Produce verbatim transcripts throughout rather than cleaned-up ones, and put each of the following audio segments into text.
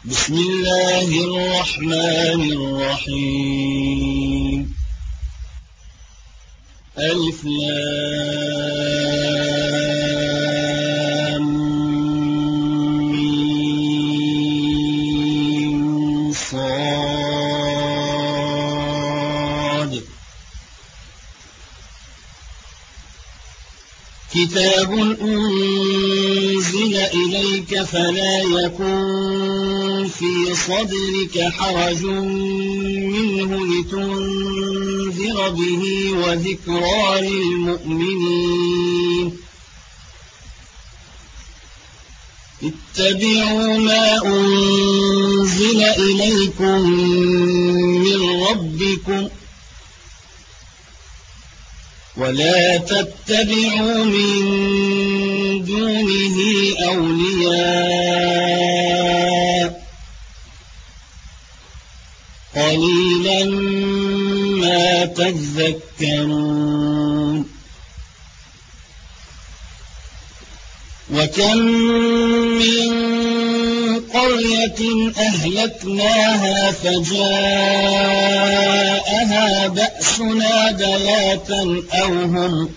بسم الله الرحمن الرحيم. ألف لام ميم صاد. كتاب أنزل إليك فلا يكن في صدرك حرج منه لتنذر به وذكرى للمؤمنين. اتبعوا ما أنزل إليكم من ربكم ولا تتبعوا من دونه أولياء قليلا ما تذكرون. وكم من قرية أهلكناها فجاءها بأسنا بياتا أو هم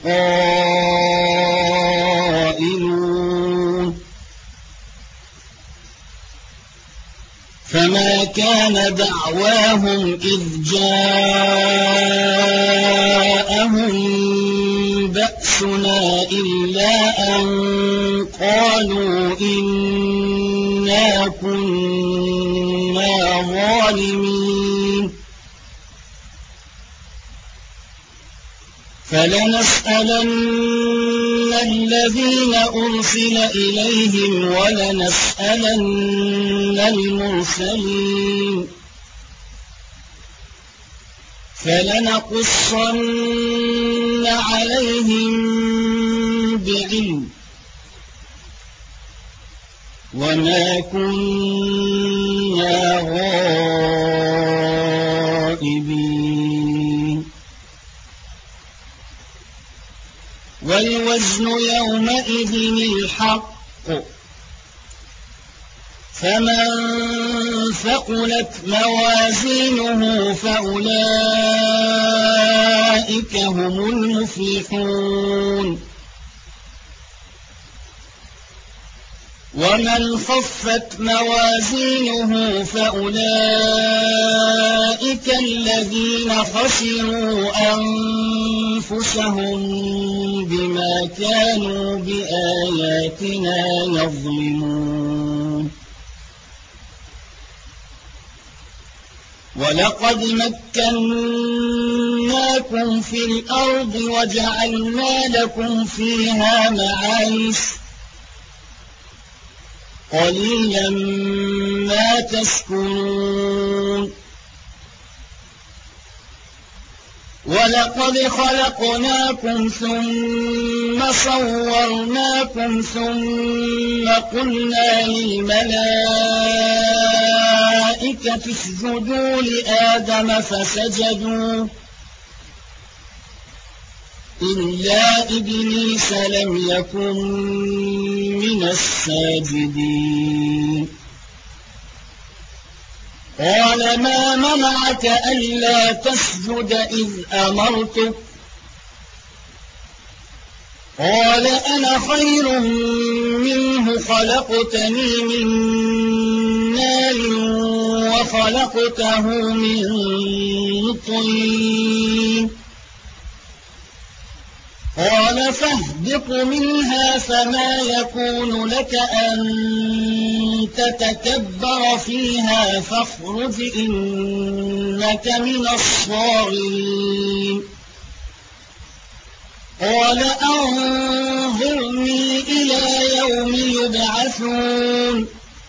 قائلون. فما كان دعواهم إذ جاءهم بأسنا إلا أن قالوا إنا كنا ظالمين. فلنسألن الذين أرسل إليهم ولنسألن المرسلين فلنقصن عليهم بعلم وما كنا غائبين. والوزن يومئذ الحق فمن ثقلت موازينه فأولئك هم المفلحون. ومن خفت موازينه فأولئك الذين خسروا أنفسهم بما كانوا بآياتنا يظلمون. ولقد مكناكم في الأرض وجعلنا لكم فيها معايش قليلا ما تشكرون. ولقد خلقناكم ثم صورناكم ثم قلنا للملائكة اسجدوا لآدم فسجدوا إلا إبليس لم يكن من الساجدين. قال ما منعك ألا تسجد إذ أمرتك؟ قال أنا خير منه خلقتني من نار وخلقته من طين. قال فاهبط منها فما يكون لك أن تتكبر فيها فاخرج إنك من الصاغرين. قال أنظرني إلى يوم يبعثون.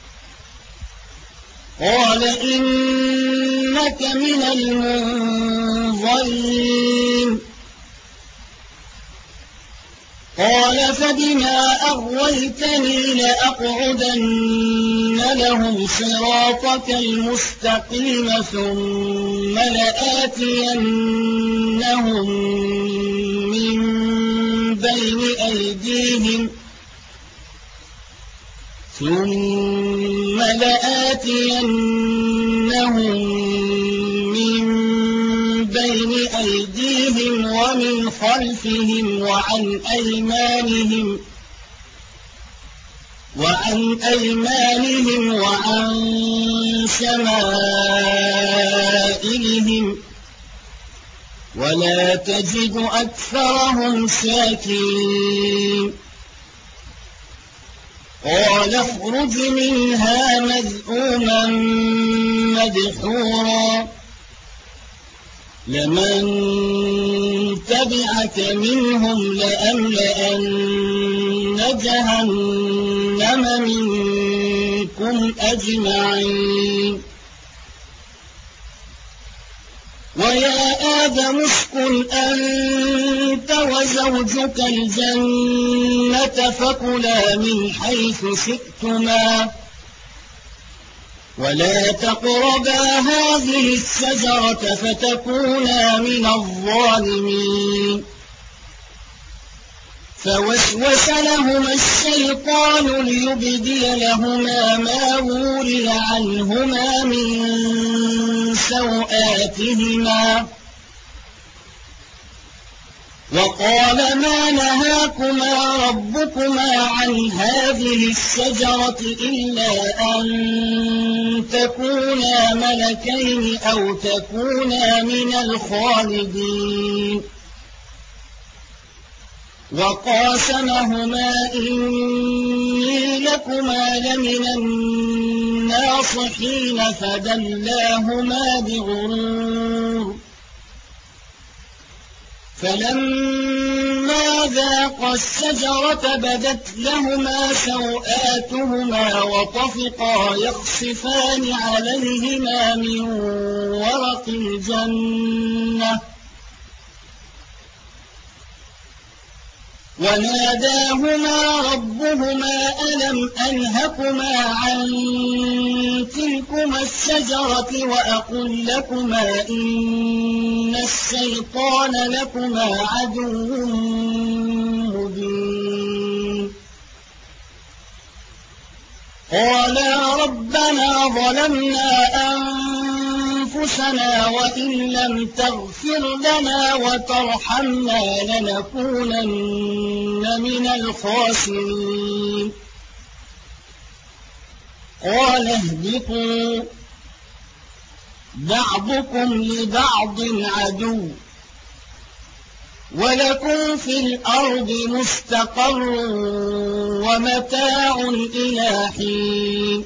قال إنك من المنظرين. قال فبما أغويتني لأقعدن لهم صراطك المستقيم ثم لآتينهم من بين أيديهم ثم لآتينهم من بين أيديهم ومن خلفهم وعن أيمانهم وعن أيمانهم وعن شمائلهم ولا تجد أكثرهم شاكرين قال اخرج منها مذءوما مدحورا لمن تبعك منهم لأملأن جهنم منكم أجمعين ويا آدم اسكن أنت وزوجك الجنة فكلا من حيث شئتما ولا تقربا هذه الشجرة فتكونا من الظالمين فوسوس لهما الشيطان ليبدي لهما ما وري عنهما من سوآتهما وقال ما نهاكما ربكما عن هذه الشجرة إلا أن تكونا ملكين أو تكونا من الخالدين وقاسمهما إني لكما لمن الناصحين فدلاهما بغرور فلما ذاقا الشجرة بدت لهما سوآتهما وطفقا يخصفان عليهما من ورق الجنة وناداهما ربهما ألم أنهكما عن تلكما الشجرة وأقل لكما إن الشيطان لكما عدو مبين قالا ربنا ظلمنا أنفسنا وإن لم تغفر لنا وترحمنا لنكونن من الخاسرين قال اهبطوا بعضكم لبعض عدو ولكم في الأرض مستقر ومتاع إلى حين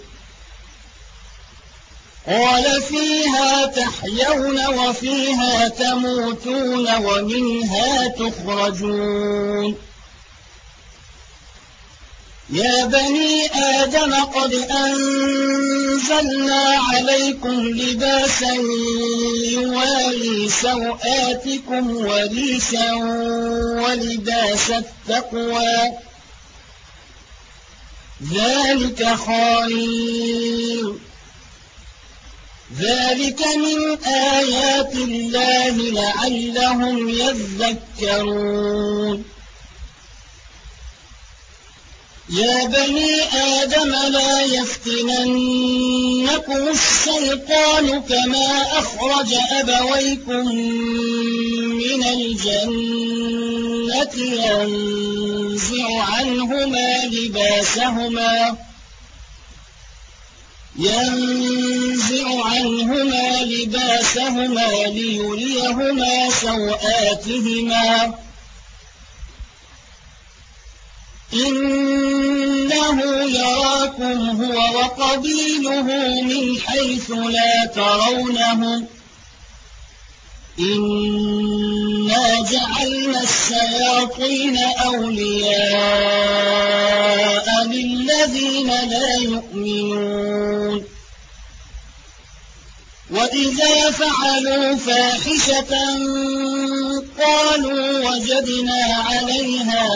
قال فيها تحيون وفيها تموتون ومنها تخرجون يا بني آدم قد أنزلنا عليكم لباسا يواري سوآتكم وريشا ولباس التقوى ذلك خير ذلك من آيات الله لعلهم يذكرون يا بني آدم لا يفتننكم الشيطان كما أخرج أبويكم من الجنة ينزع عنهما لباسهما ينزع عنهما لباسهما ليريهما سوآتهما إنه يراكم هو وقبيله من حيث لا ترونهم إنا جعلنا الشياطين أولياء للذين لا يؤمنون وإذا فعلوا فاحشة قالوا وجدنا عليها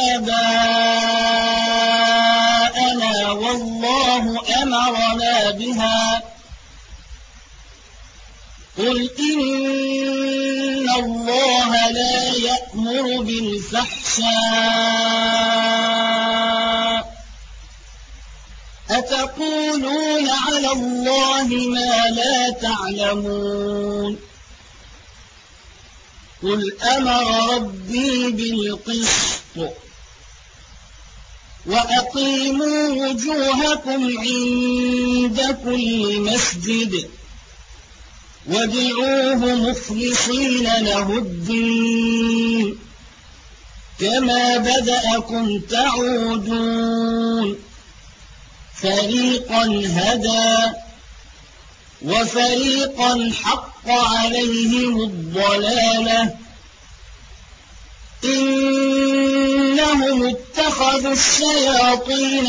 آباءنا والله أمرنا بها قل إن الله لا يأمر بالفحشاء أتقولون على الله ما لا تعلمون قل أمر ربي بالقسط وأقيموا وجوهكم عند كل مسجد وادعوه مخلصين له الدين كما بدأكم تعودون فريقا هدى وفريقا حق عليهم الضلالة إنهم اتخذوا الشياطين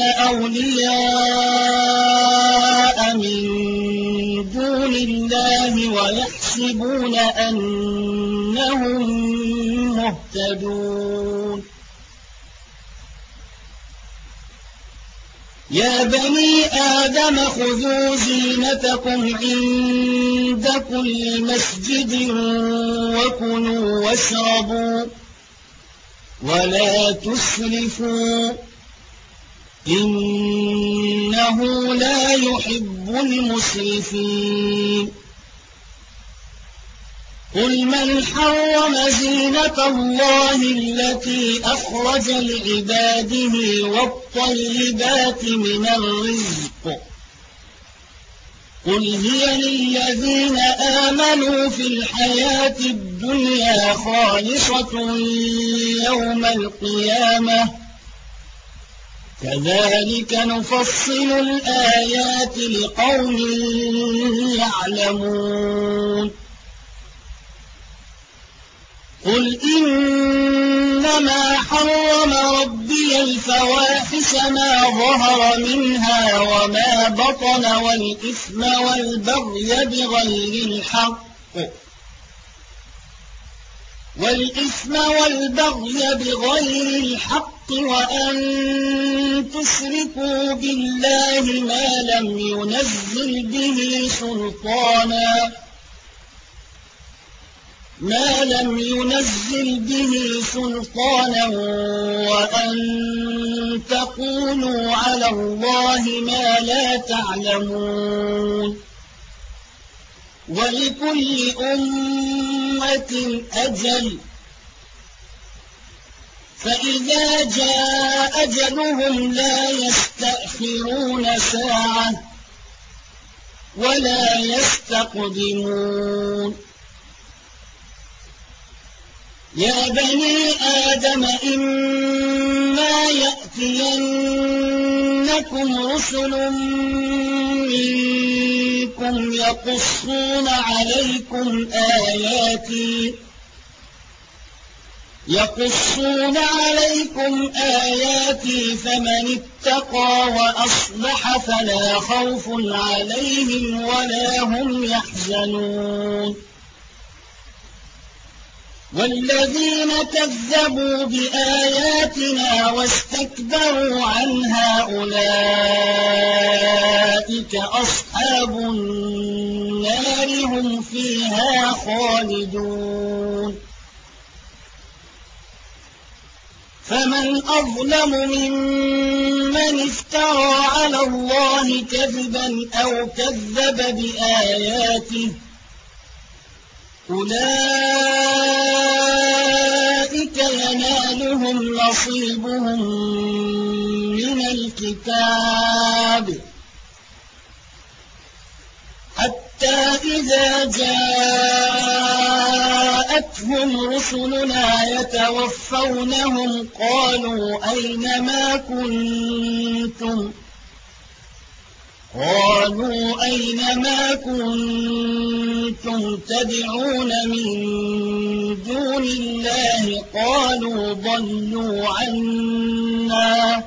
أولياء من دون الله ويحسبون أنهم مهتدون يا بني آدم خذوا زينتكم عند كل مسجد وكلوا واشربوا ولا تسرفوا إنه لا يحب المسرفين قل من حرم زينة الله التي أخرج لعباده والطيبات من الرزق قل هي للذين آمنوا في الحياة الدنيا خالصة يوم القيامة كذلك نفصل الآيات لقوم يعلمون قل إنما حرم ربي الفواحش ما ظهر منها وما بطن والإثم والبغي بغير الحق والإثم والبغي بغير الحق وأن تشركوا بالله ما لم ينزل به سلطانا ما لم ينزل به سلطانا وأن تقولوا على الله ما لا تعلمون ولكل أمة أجل فإذا جاء أجلهم لا يستأخرون ساعة ولا يستقدمون يا بني آدم إما يأتينكم رسل منكم يقصون عليكم آياتي يقصون عليكم آياتي فمن اتقى وأصلح فلا خوف عليهم ولا هم يحزنون والذين كذبوا بآياتنا واستكبروا عنها أولئك أصحاب النار هم فيها خالدون فمن أظلم ممن افترى على الله كذبا أو كذب بآياته أولئك ينالهم نصيبهم من الكتاب حتى إذا جاءتهم رسلنا يتوفونهم قالوا أين ما كنتم قالوا أين ما كنتم تدعون من دون الله قالوا ضلوا عنا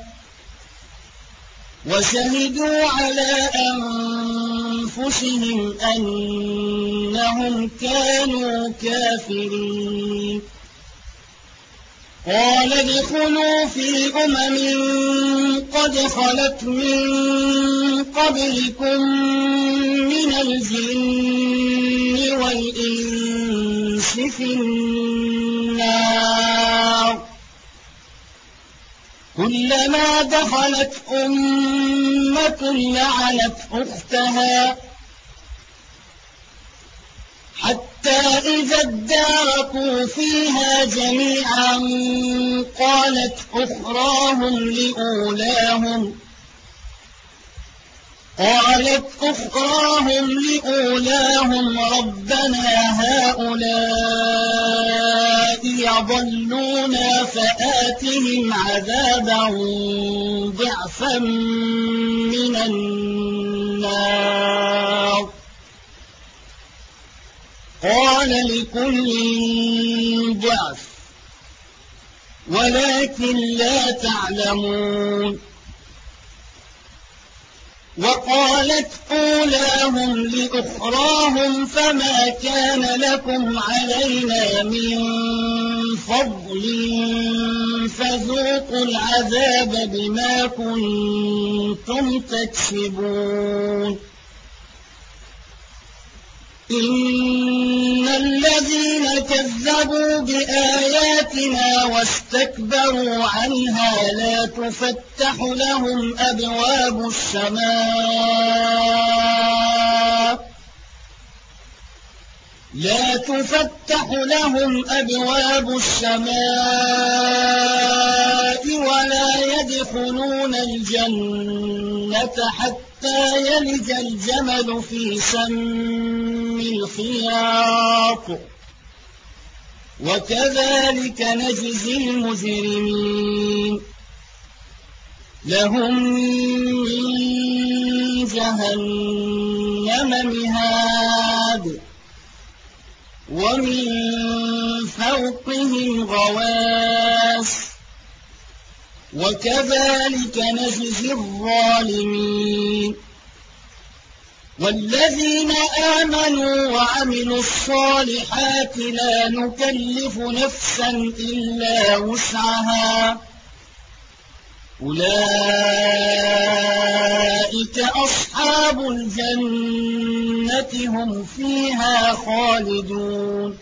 وشهدوا على أنفسهم أنهم كانوا كافرين قال ادخلوا في أمم قد خلت من قبلكم من الجن والإنس في النار كلما دخلت أمة لعنت أختها حتى إذا اداركوا فيها جميعا قالت أخراهم لأولاهم قالت أخراهم لأولاهم ربنا هؤلاء يضلونا فآتهم عذابا ضعفا من النار قال لكل ضعف ولكن لا تعلمون وقالت أولاهم لأخراهم فما كان لكم علينا من فضل فذوقوا العذاب بما كنتم تكسبون إن الذين كذبوا بآياتنا واستكبروا عنها لا تفتح لهم أبواب السماء لا تفتح لهم أبواب السماء ولا يدخلون الجنة حتى يلج الجمل في سم الخياط وكذلك نجزي المجرمين لهم من جهنم مهاد ومن فوقهم غواش وكذلك نجزي الظالمين والذين آمنوا وعملوا الصالحات لا نكلف نفسا إلا وسعها أولئك أصحاب الجنة هم فيها خالدون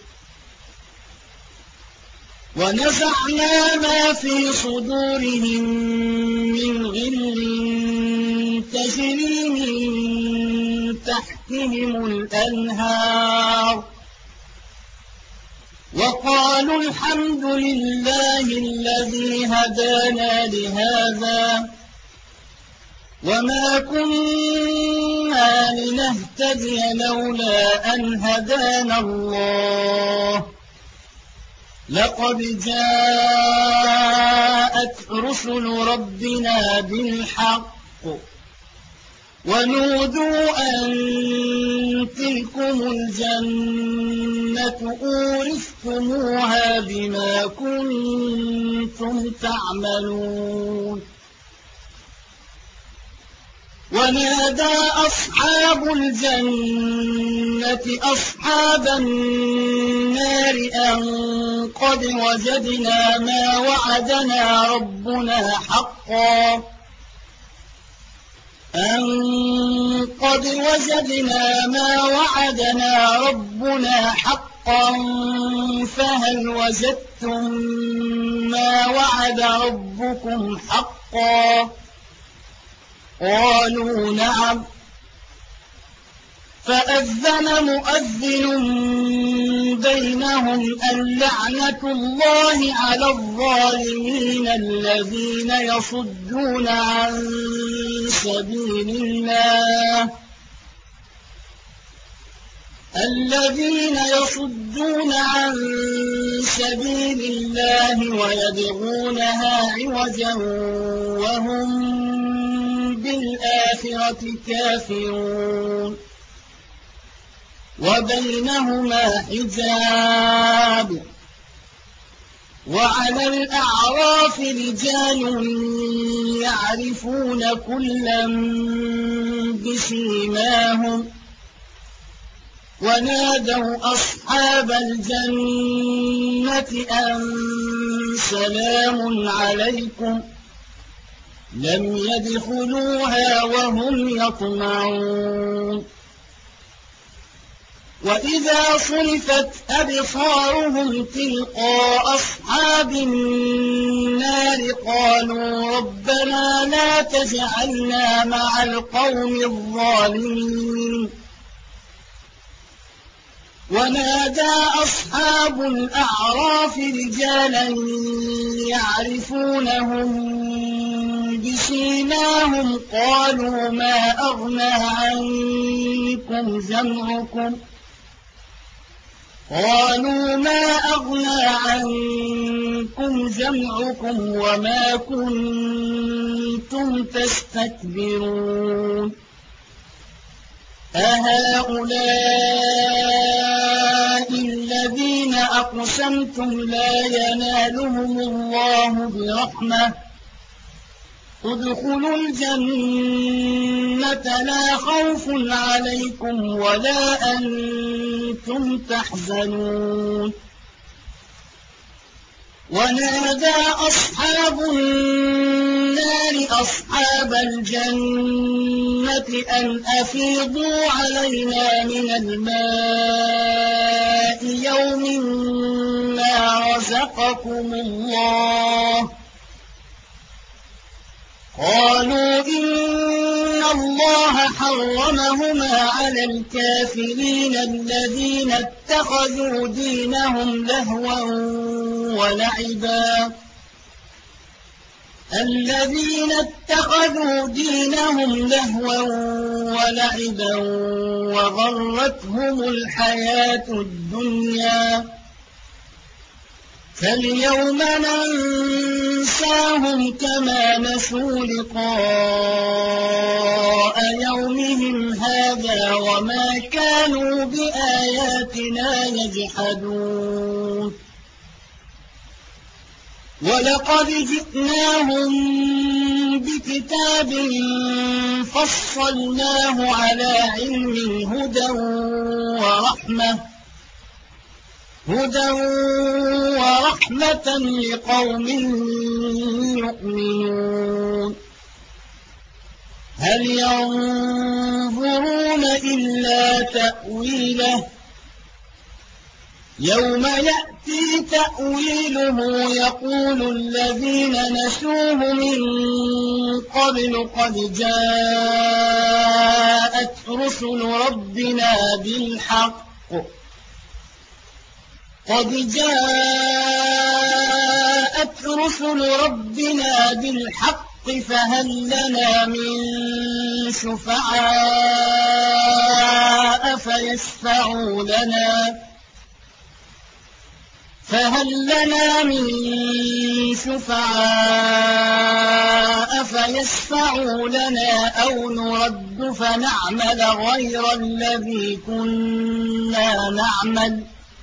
ونزعنا ما في صدورهم من غل تجري من تحتهم الأنهار وقالوا الحمد لله الذي هدانا لهذا وما كنا لنهتدي لولا أن هدانا الله لقد جاءت رسل ربنا بالحق ونودوا أن تلكم الجنة أورثتموها بما كنتم تعملون ونادى أصحاب الجنة أصحاب النار أن قد وجدنا ما وعدنا ربنا حقا أن قد وجدنا ما وعدنا ربنا حقا فهل وجدتم ما وعد ربكم حقا قالوا نعم فأذن مؤذن بينهم اللعنة الله على الظالمين الذين يصدون عن سبيل الله الذين يصدون عن سبيل الله ويبغونها عوجا وهم بالآخرة كافرون وبينهما حجاب وعلى الأعراف رجال يعرفون كلا بسيماهم ونادوا أصحاب الجنة أن سلام عليكم لم يدخلوها وهم يطمعون وإذا صرفت أبصارهم تلقاء أصحاب النار قالوا ربنا لا تجعلنا مع القوم الظالمين ونادى أصحاب الأعراف رجالا يعرفونهم بسيماهم قالوا ما أغنى عنكم جمعكم قالوا ما أغنى عنكم جمعكم وما كنتم تستكبرون أهؤلاء الذين أقسمتم لا ينالهم الله برحمة ادخلوا الجنة لا خوف عليكم ولا أنتم تحزنون ونادى أصحاب النار أصحاب الجنة أن أفيضوا علينا من الماء يوم ما رزقكم الله قالوا إن الله حرمهما على الكافرين الذين اتخذوا دينهم لهوا ولعبا الذين اتخذوا دينهم لهوا ولعبا وغرتهم الحياة الدنيا فاليوم ننساهم كما نسوا لقاء يومهم هذا وما كانوا بآياتنا يجحدون ولقد جئناهم بكتاب فصلناه على علم هدى ورحمة هدى ورحمة لقوم يؤمنون هل ينظرون إلا تأويله يوم يأتي تأويله يقول الذين نسوه من قبل قد جاءت رسل ربنا بالحق قد جاءت رسل ربنا بالحق فهل لنا من شفعاء فيشفعوا لنا فهل لنا من شفعاء فيشفعوا لنا أو نرد فنعمل غير الذي كنا نعمل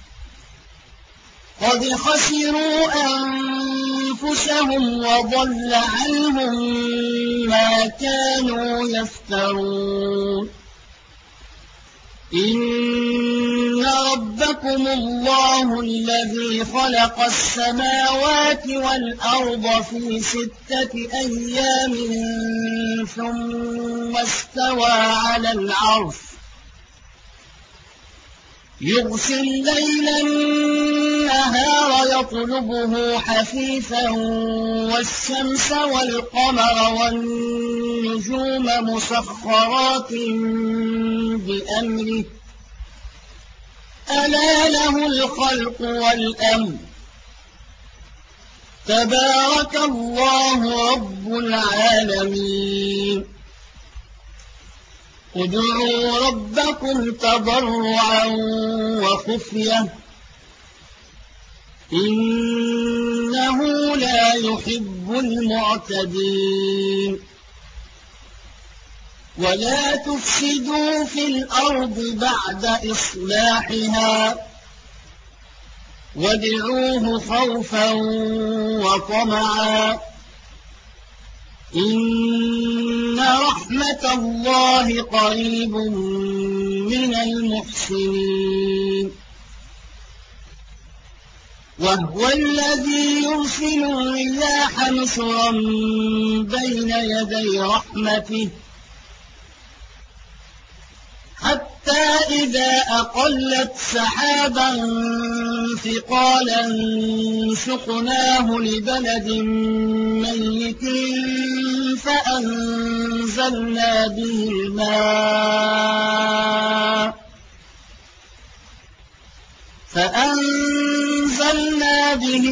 قد خسروا أنفسهم وضل عنهم ما كانوا يفترون إن ربكم الله الذي خلق السماوات والأرض في ستة أيام ثم استوى على العرش يغشي الليل النهار يطلبه حثيثا والشمس والقمر والنجوم مسخرات بأمره ألا له الخلق والأمر تبارك الله رب العالمين ادعوا ربكم تضرعا وخفية إنه لا يحب المعتدين ولا تفسدوا في الأرض بعد إصلاحها وادعوه خوفا وطمعا إن رحمة الله قريب من المحسنين وهو الذي يرسل الرياح نشرا بين يدي رحمته حتى إذا أقلت سحابا ثقالا سقناه لبلد ميت فأنزلنا به الماء فأنزلنا به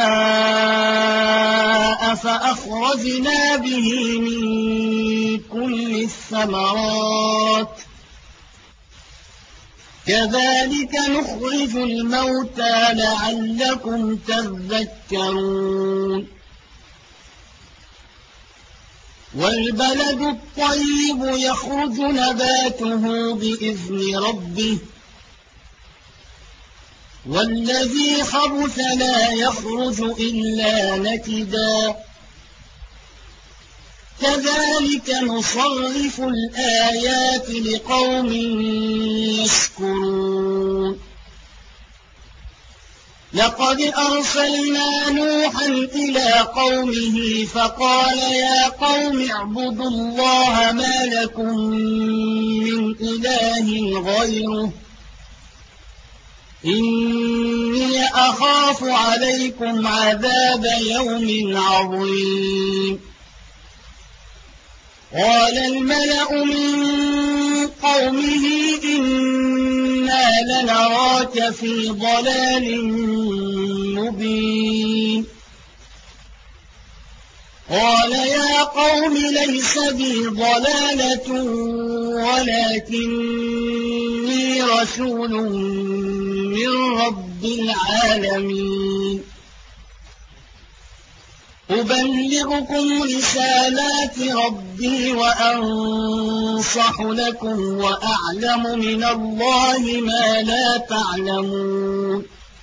الماء فأخرجنا به من كل الثمرات كذلك نخرج الموتى لعلكم تذكرون والبلد الطيب يخرج نباته بإذن ربه والذي خبث لا يخرج إلا نكدا كذلك نصرف الآيات لقوم يشكرون لقد أرسلنا نوحا إلى قومه فقال يا قوم اعبدوا الله ما لكم من إله غيره إني أخاف عليكم عذاب يوم عظيم قال الملأ من قومه إنا لنراك في ضلال مبين قال يا قوم ليس بي ضلالة ولكني رسول من رب العالمين أبلغكم رسالات ربي وأنصح لكم وأعلم من الله ما لا تعلمون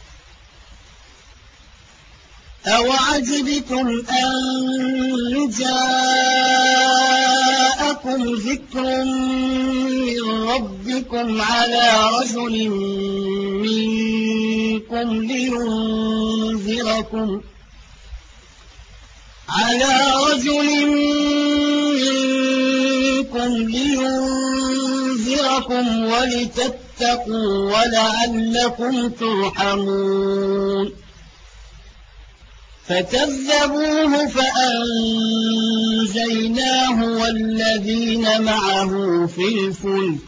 أوعجبتم أن جاءكم ذكر من ربكم على رجل منكم لينذركم على رجل منكم لينذركم ولتتقوا ولعلكم ترحمون فكذبوه فأنجيناه والذين معه في الفلك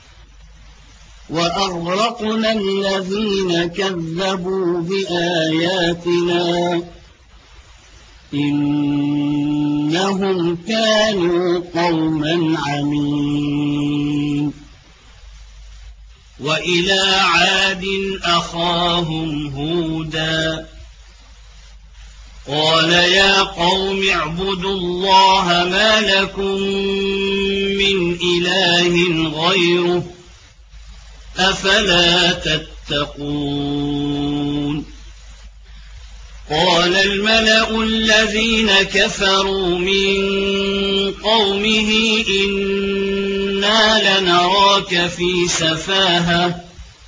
وأغرقنا الذين كذبوا بآياتنا إنهم كانوا قوما عمين وإلى عاد أخاهم هودا قال يا قوم اعبدوا الله ما لكم من إله غيره أفلا تتقون قال الملأ الذين كفروا من قومه إنا لنراك في سفاهة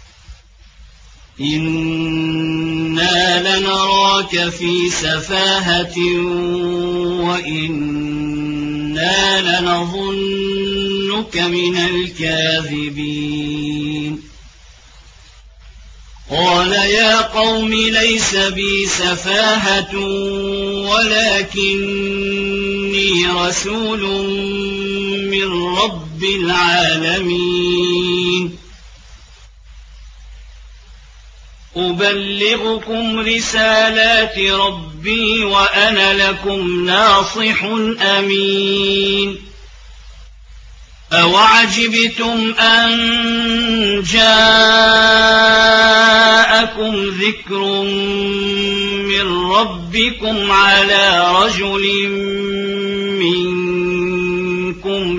إنا لنراك في سفاهة وإنا لنظنك من الكاذبين قال يا قوم ليس بي سفاهة ولكني رسول من رب العالمين أبلغكم رسالات ربي وأنا لكم ناصح أمين أوعجبتم أن جاءكم ذكر من ربكم على رجل منكم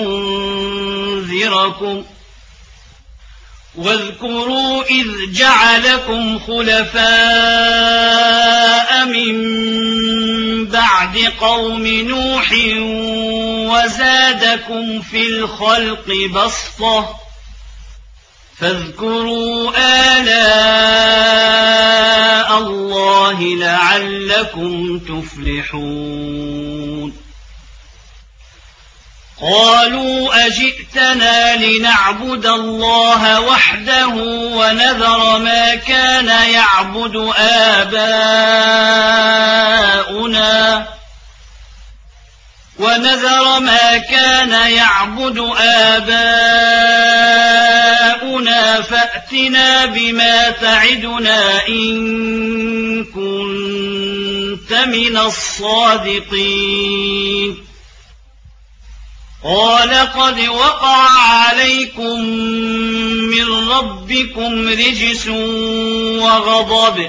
لينذركم واذكروا إذ جعلكم خلفاء من بعد قوم نوح وزادكم في الخلق بسطة فاذكروا آلاء الله لعلكم تفلحون قالوا أجئتنا لنعبد الله وحده ونذر ما كان يعبد آباؤنا ونذر ما كان يعبد آباؤنا فأتنا بما تعدنا إن كنت من الصادقين قال قد وقع عليكم من ربكم رجس وغضب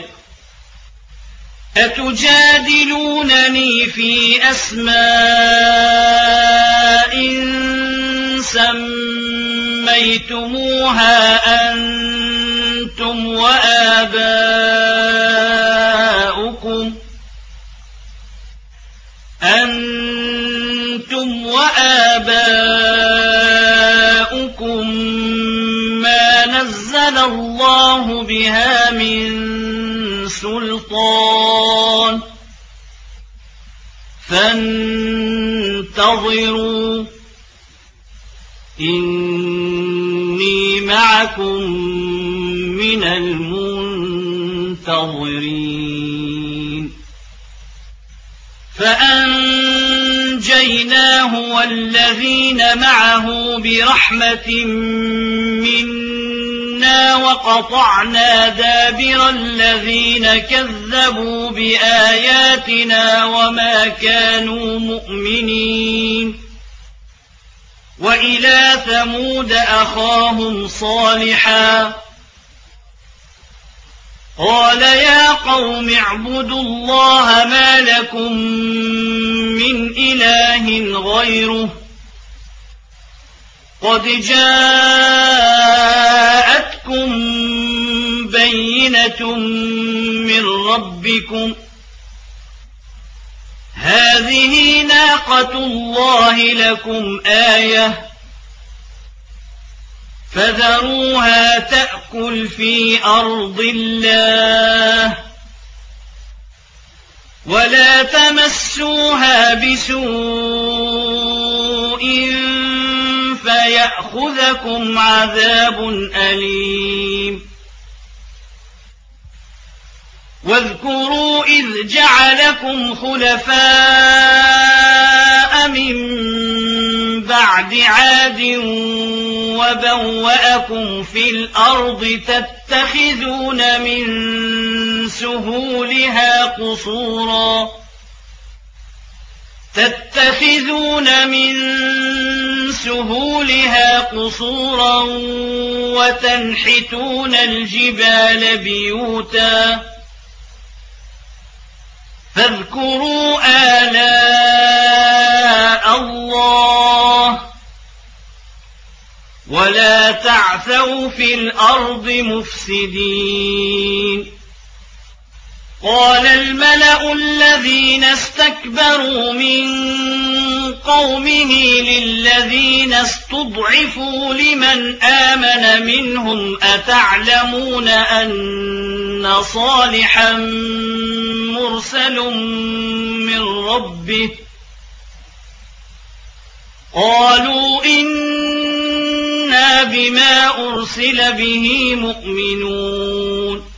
أتجادلونني في أسماء سميتموها أنتم وآباؤكم أنتم وآباؤكم ما نزل الله بها من سلطان فانتظروا إني معكم من المنتظرين فأنجيناه والذين معه برحمة منا وقطعنا دابر الذين كذبوا بآياتنا وما كانوا مؤمنين وإلى ثمود أخاهم صالحا قال يا قوم اعبدوا الله ما لكم من إله غيره قد جاءتكم بينة من ربكم هذه ناقة الله لكم آية فذروها تأكل في أرض الله ولا تمسوها بسوء فيأخذكم عذاب أليم واذكروا إذ جعلكم خلفاء من بعد عاد وبوأكم في الأرض تتخذون من سهولها قصورا تتخذون من سهولها قصورا وتنحتون الجبال بيوتا فاذكروا آلاء الله ولا تعثوا في الأرض مفسدين قال الملأ الذين استكبروا من قومه للذين استضعفوا لمن آمن منهم أتعلمون أن صالحا مرسل من ربه قالوا إنا بما أرسل به مؤمنون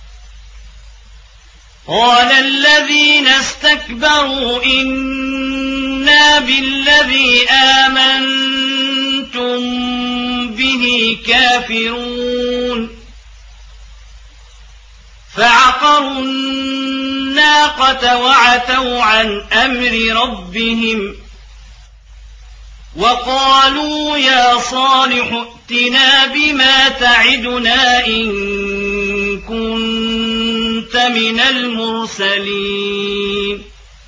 قال الذين استكبروا إنا بالذي آمنتم به كافرون فعقروا الناقة وعتوا عن أمر ربهم وقالوا يا صالح ائتنا بما تعدنا إن كنت من المرسلين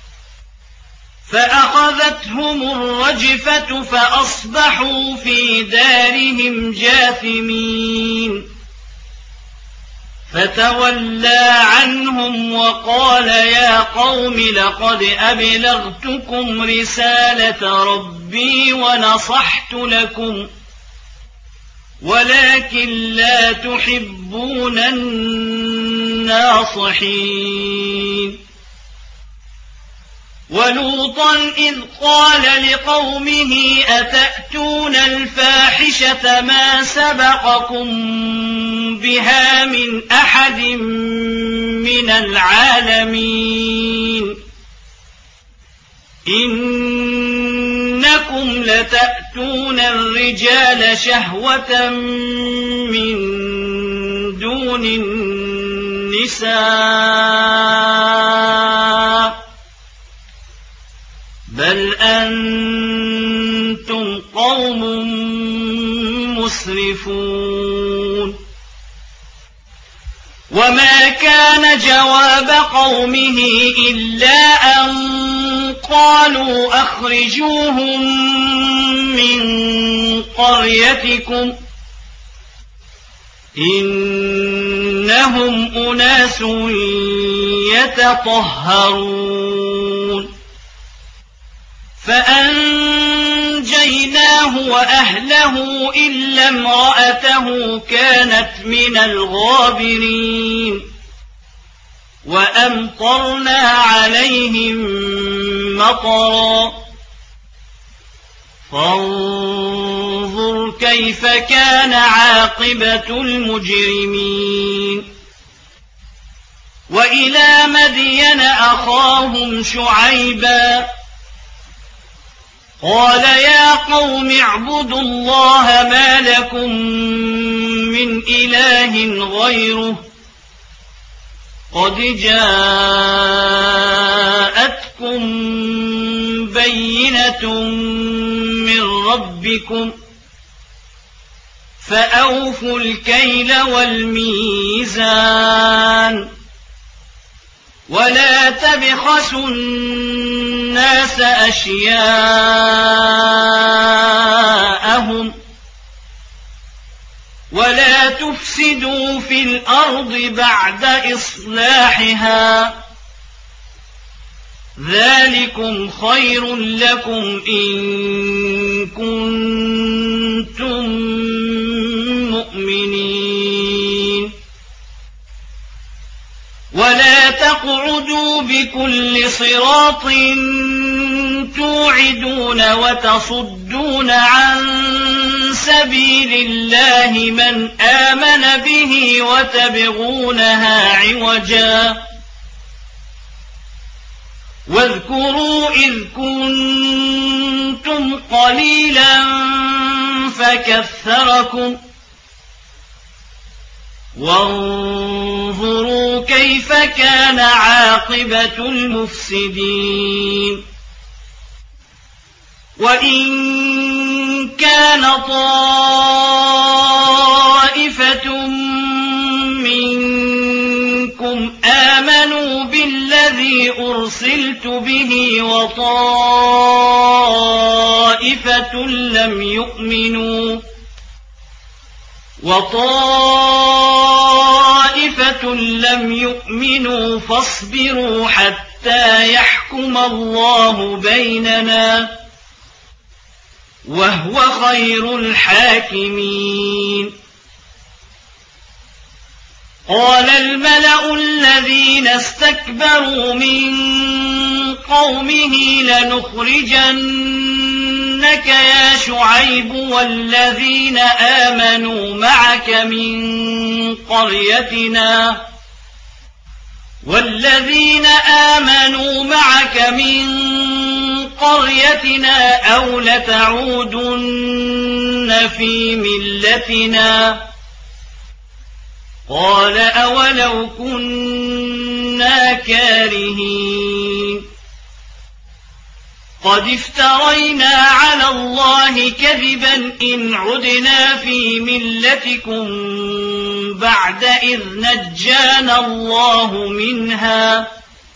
فأخذتهم الرجفة فأصبحوا في دارهم جاثمين فتولى عنهم وقال يا قوم لقد أبلغتكم رسالة ربي ونصحت لكم ولكن لا تحبون الناصحين ولوطا إذ قال لقومه أتأتون الفاحشة ما سبقكم بها من أحد من العالمين إنكم لتأتون الرجال شهوة من دون النساء بل أنتم قوم مسرفون وما كان جواب قومه إلا أن قالوا أخرجوهم من قريتكم إنهم أناس يتطهرون فأنجيناه وأهله إلا امرأته كانت من الغابرين وأمطرنا عليهم مطرا فانظر كيف كان عاقبة المجرمين وإلى مدين أخاهم شعيبا قال يا قوم اعبدوا الله ما لكم من إله غيره قد جاءتكم بينة من ربكم فأوفوا الكيل والميزان ولا تبخسوا الناس أشياءهم ولا تفسدوا في الأرض بعد إصلاحها ذلكم خير لكم إن كنتم مؤمنين ولا تقعدوا بكل صراط توعدون وتصدون عن سبيل الله من آمن به وتبغونها عوجا واذكروا إذ كنتم قليلا فكثركم وانظروا كيف كان عاقبة المفسدين وإن كان طائفة منكم آمنوا بالذي أرسلت به وطائفة لم يؤمنوا وطائفة لم يؤمنوا فاصبروا حتى يحكم الله بيننا وهو خير الحاكمين قال الملأ الذين استكبروا من قومه لنخرجنك يا شعيب والذين آمنوا معك من قريتنا والذين آمنوا معك من قريتنا أو لتعودن في ملتنا قال أولو كنا كارهين قد افترينا على الله كذبا إن عدنا في ملتكم بعد إذ نجانا الله منها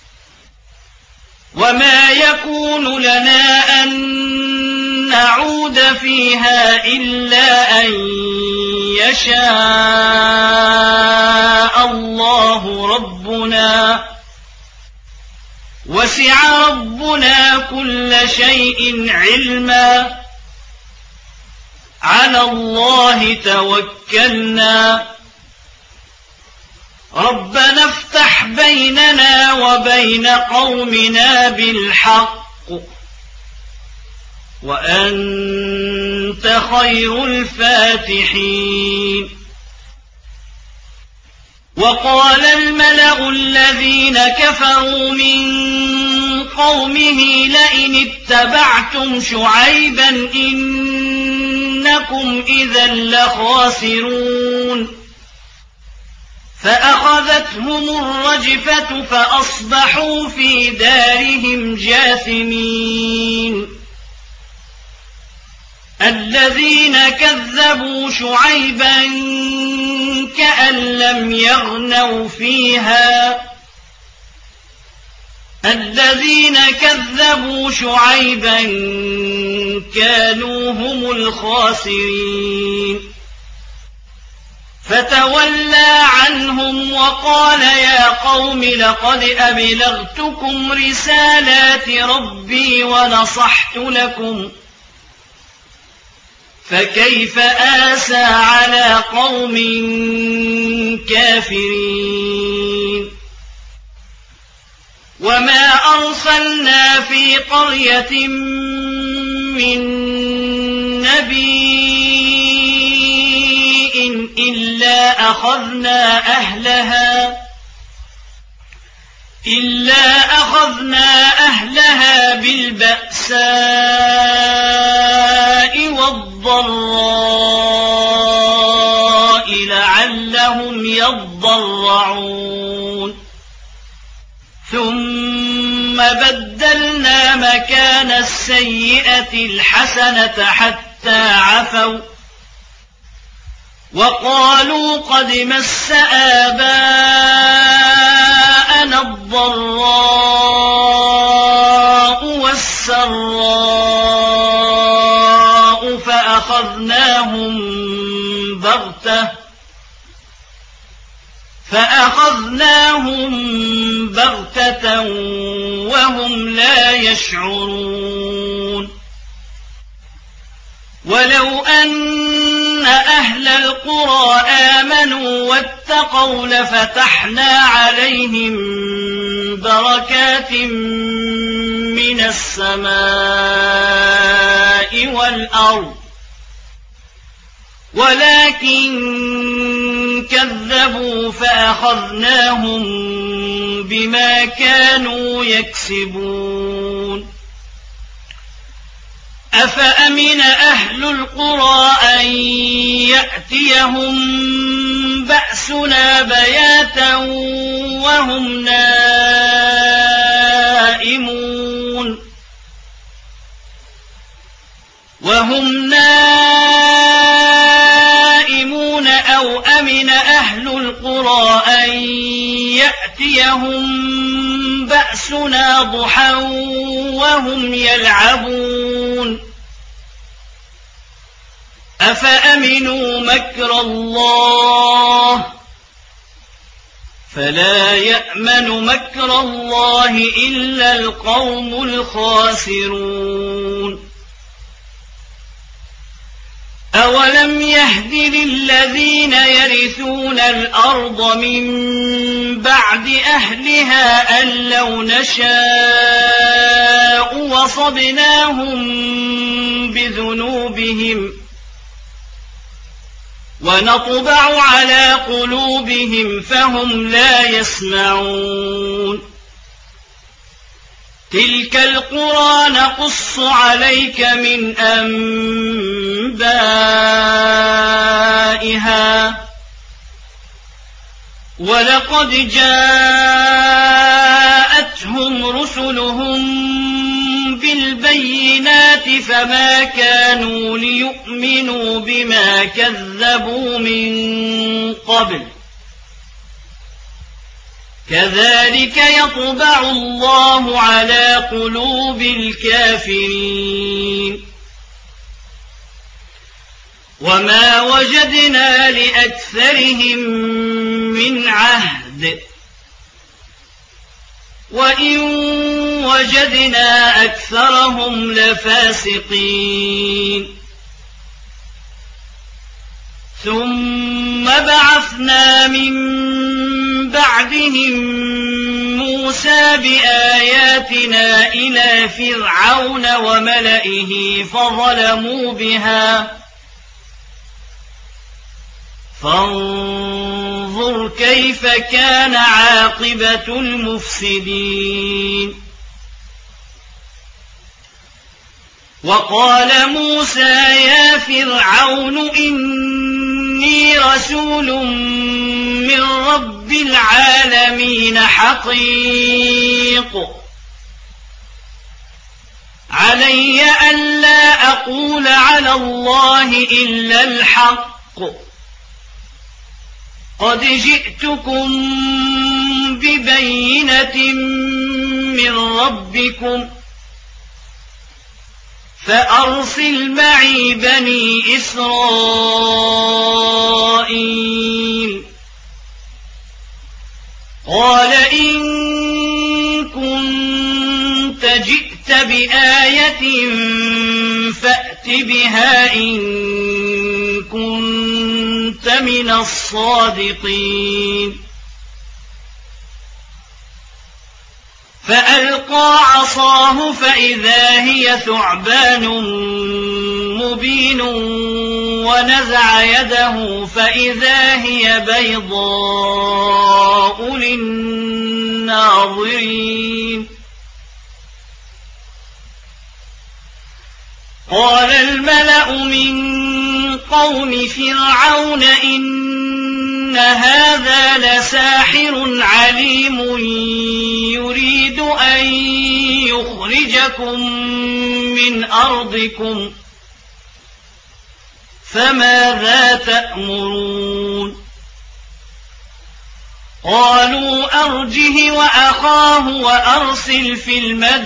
وما يكون لنا أن نعود فيها إلا أن يشاء الله ربنا وسع ربنا كل شيء علما على الله توكلنا ربنا افتح بيننا وبين قومنا بالحق وأنت خير الفاتحين. وقال الملأ الذين كفروا من قومه لئن اتبعتم شعيبا إنكم إذا لخاسرون. فأخذتهم الرجفة فأصبحوا في دارهم جاثمين. الذين كذبوا شعيبا كأن لم يغنوا فيها الذين كذبوا شعيبا كانوا هم الخاسرين. فتولى عنهم وقال يا قوم لقد أبلغتكم رسالات ربي ونصحت لكم فكيف آسى على قوم كافرين. وما أرسلنا في قرية من نبي إلا أخذنا أهلها إلا أخذنا أهلها بالبأساء والضراء لعلهم يضرعون. ثم بدلنا مكان السيئة الحسنة حتى عفوا وقالوا قد مس آباءنا الضراء والسراء فأخذناهم بغتة فأخذناهم بغتة وهم لا يشعرون. ولو أن أهل القرى آمنوا واتقوا لفتحنا عليهم بركات من السماء والأرض ولكن كذبوا فأخذناهم بما كانوا يكسبون. أفأمن أهل القرى أن يأتيهم بأسنا بياتا وهم نائمون وهم نائمون أو أمن أهل القرى أن يأتيهم بأسنا ضحى وهم يلعبون. أفأمنوا مكر الله فلا يأمن مكر الله إلا القوم الخاسرون. أولم يهد للذين يرثون الأرض من بعد أهلها أن لو نشاء وصبناهم بذنوبهم ونطبع على قلوبهم فهم لا يسمعون. تلك القرى نقص عليك من أنبائها ولقد جاءتهم رسلهم بالبينات فما كانوا ليؤمنوا بما كذبوا من قبل كذلك يطبع الله على قلوب الكافرين. وما وجدنا لأكثرهم من عهد وإن وجدنا أكثرهم لفاسقين. ثم بعثنا من بعدهم موسى بآياتنا إلى فرعون وملئه فظلموا بها فانظر كيف كان عاقبة المفسدين. وقال موسى يا فرعون إني رسول من رب العالمين حقيق علي ألا أقول على الله إلا الحق قد جئتكم ببينة من ربكم فأرسل معي بني إسرائيل. قال إن كنت جئت بآية فأت بها إن كنت من الصادقين. فألقى عصاه فإذا هي ثعبان مبين ونزع يده فإذا هي بيضاء للناظرين. قال الملأ من قوم فرعون إن هذا لساحر عليم يريد أن يخرجكم من أرضكم فماذا تأمرون؟ قالوا أرجه وأخاه وأرسل في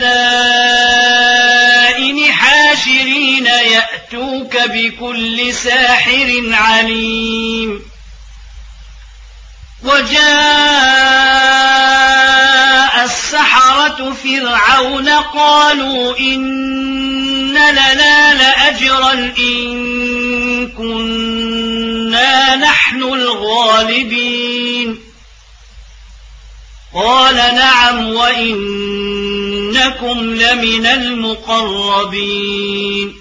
المدائن حاشرين يأتوك بكل ساحر عليم. وجاء السحرة فرعون قالوا إن لنا لأجرا إن كنا نحن الغالبين. قال نعم وإنكم لمن المقربين.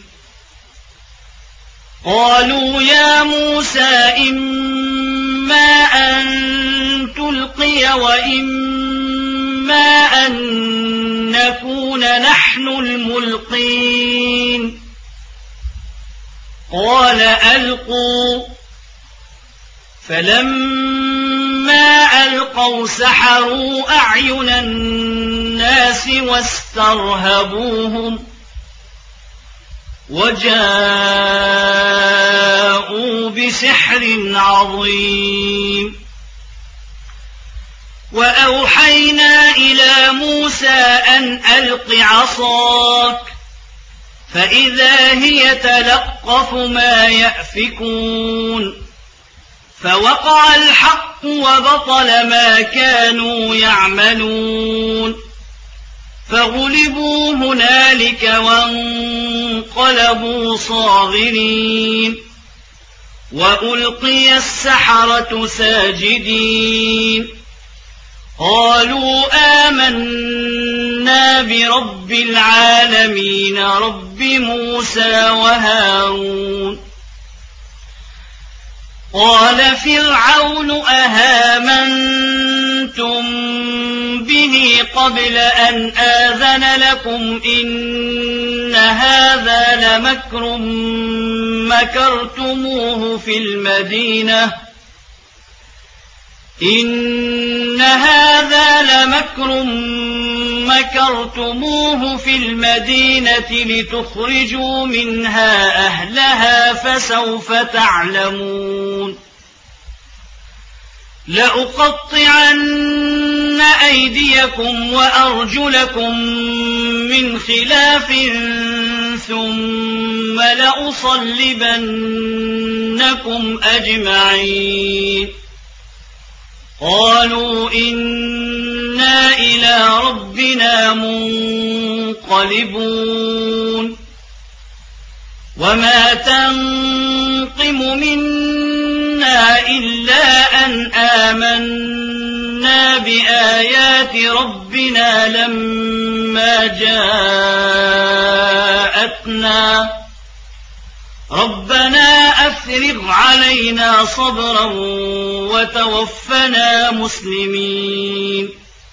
قالوا يا موسى إما أن تلقي وإما أن نكون نحن الملقين. قال ألقوا. فلما ألقوا سحروا أعين الناس واسترهبوهم وجاءوا بسحر عظيم. وأوحينا إلى موسى أن ألق عصاك فإذا هي تلقف ما يأفكون. فوقع الحق وبطل ما كانوا يعملون. فغلبوا هنالك وانقلبوا صاغرين. وألقي السحرة ساجدين. قالوا آمنا برب العالمين رب موسى وهارون. قال فرعون أهامنتم به قبل أن آذن لكم إن هذا لمكر مكرتموه في المدينة إن هذا لمكر مكرتموه في المدينة لتخرجوا منها أهلها فسوف تعلمون. لأقطعن أيديكم وأرجلكم من خلاف ثم لأصلبنكم أجمعين. قالوا إنا إلى ربنا منقلبون. وما تنقم منا أن آمنا بآيات ربنا لما جاءتنا ربنا أفرغ علينا صبرا وتوفنا مسلمين.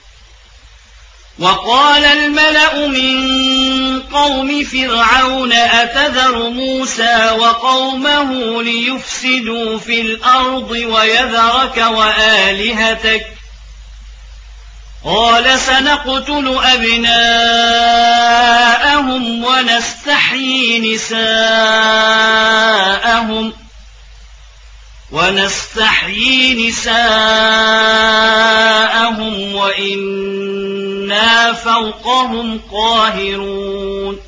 وقال الملأ من قوم فرعون أتذر موسى وقومه ليفسدوا في الأرض ويذرك وآلهتك قال سنقتل أبناءهم ونستحيي نساءهم ونستحيي نساءهم وإنا فوقهم قاهرون.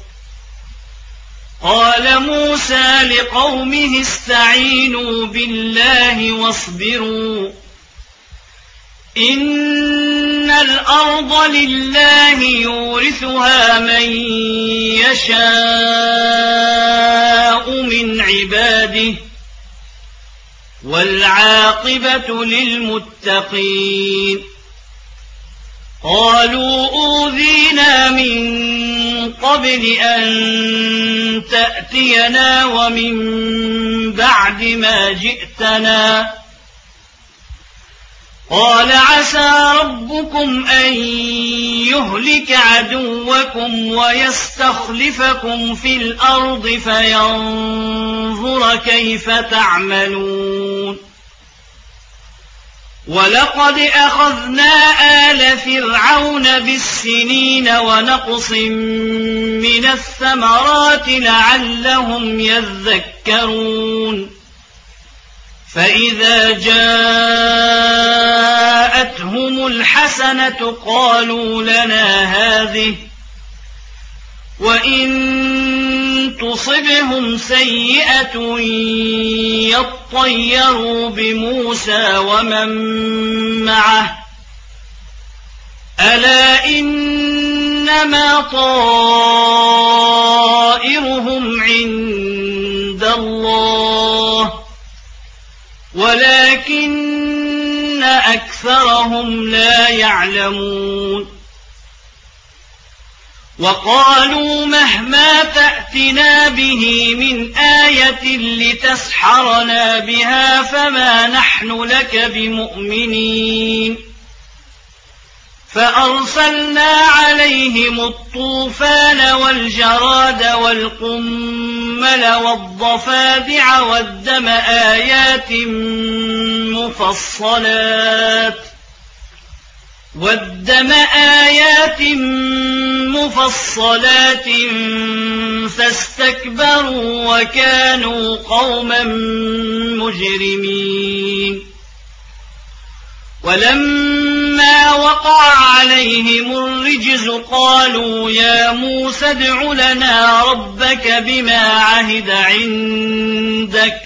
قال موسى لقومه استعينوا بالله واصبروا إن الأرض لله يورثها من يشاء من عباده والعاقبة للمتقين. قالوا أوذينا من قبل أن تأتينا ومن بعد ما جئتنا قال عسى ربكم أن يهلك عدوكم ويستخلفكم في الأرض فينظر كيف تعملون. ولقد أخذنا آل فرعون بالسنين ونقص من الثمرات لعلهم يذكرون. فإذا جاءتهم الحسنة قالوا لنا هذه وإن تصبهم سيئة يطيروا بموسى ومن معه ألا إنما طائرهم عند الله ولكن أكثرهم لا يعلمون. وقالوا مهما تأتنا به من آية لتسحرنا بها فما نحن لك بمؤمنين. فأرسلنا عليهم الطوفان والجراد والقمل والضفادع والدم آيات مفصلات والدم آيات مفصلات فاستكبروا وكانوا قوما مجرمين. ولما وقع عليهم الرجز قالوا يا موسى ادع لنا ربك بما عهد عندك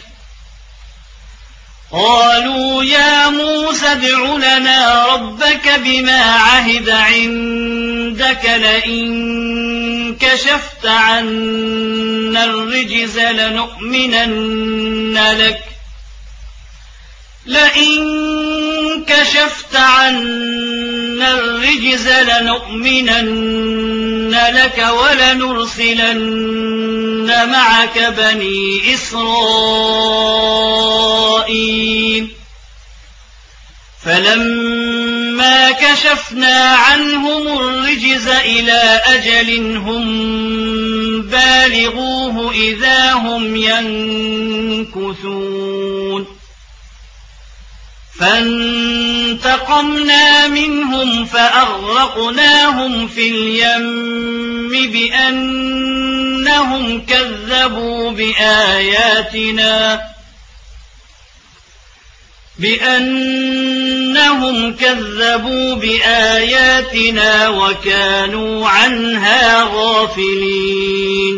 قالوا يا موسى ادع لنا ربك بما عهد عندك لئن كشفت عنا الرجز لنؤمنن لك لئن كشفت عنا الرجز لنؤمنن لك ولنرسلن معك بني إسرائيل. فلما كشفنا عنهم الرجز إلى أجل هم بالغوه إذا هم ينكثون. فانتقمنا منهم فأغرقناهم في اليم بأنهم كذبوا بآياتنا بأنهم كذبوا بآياتنا وكانوا عنها غافلين.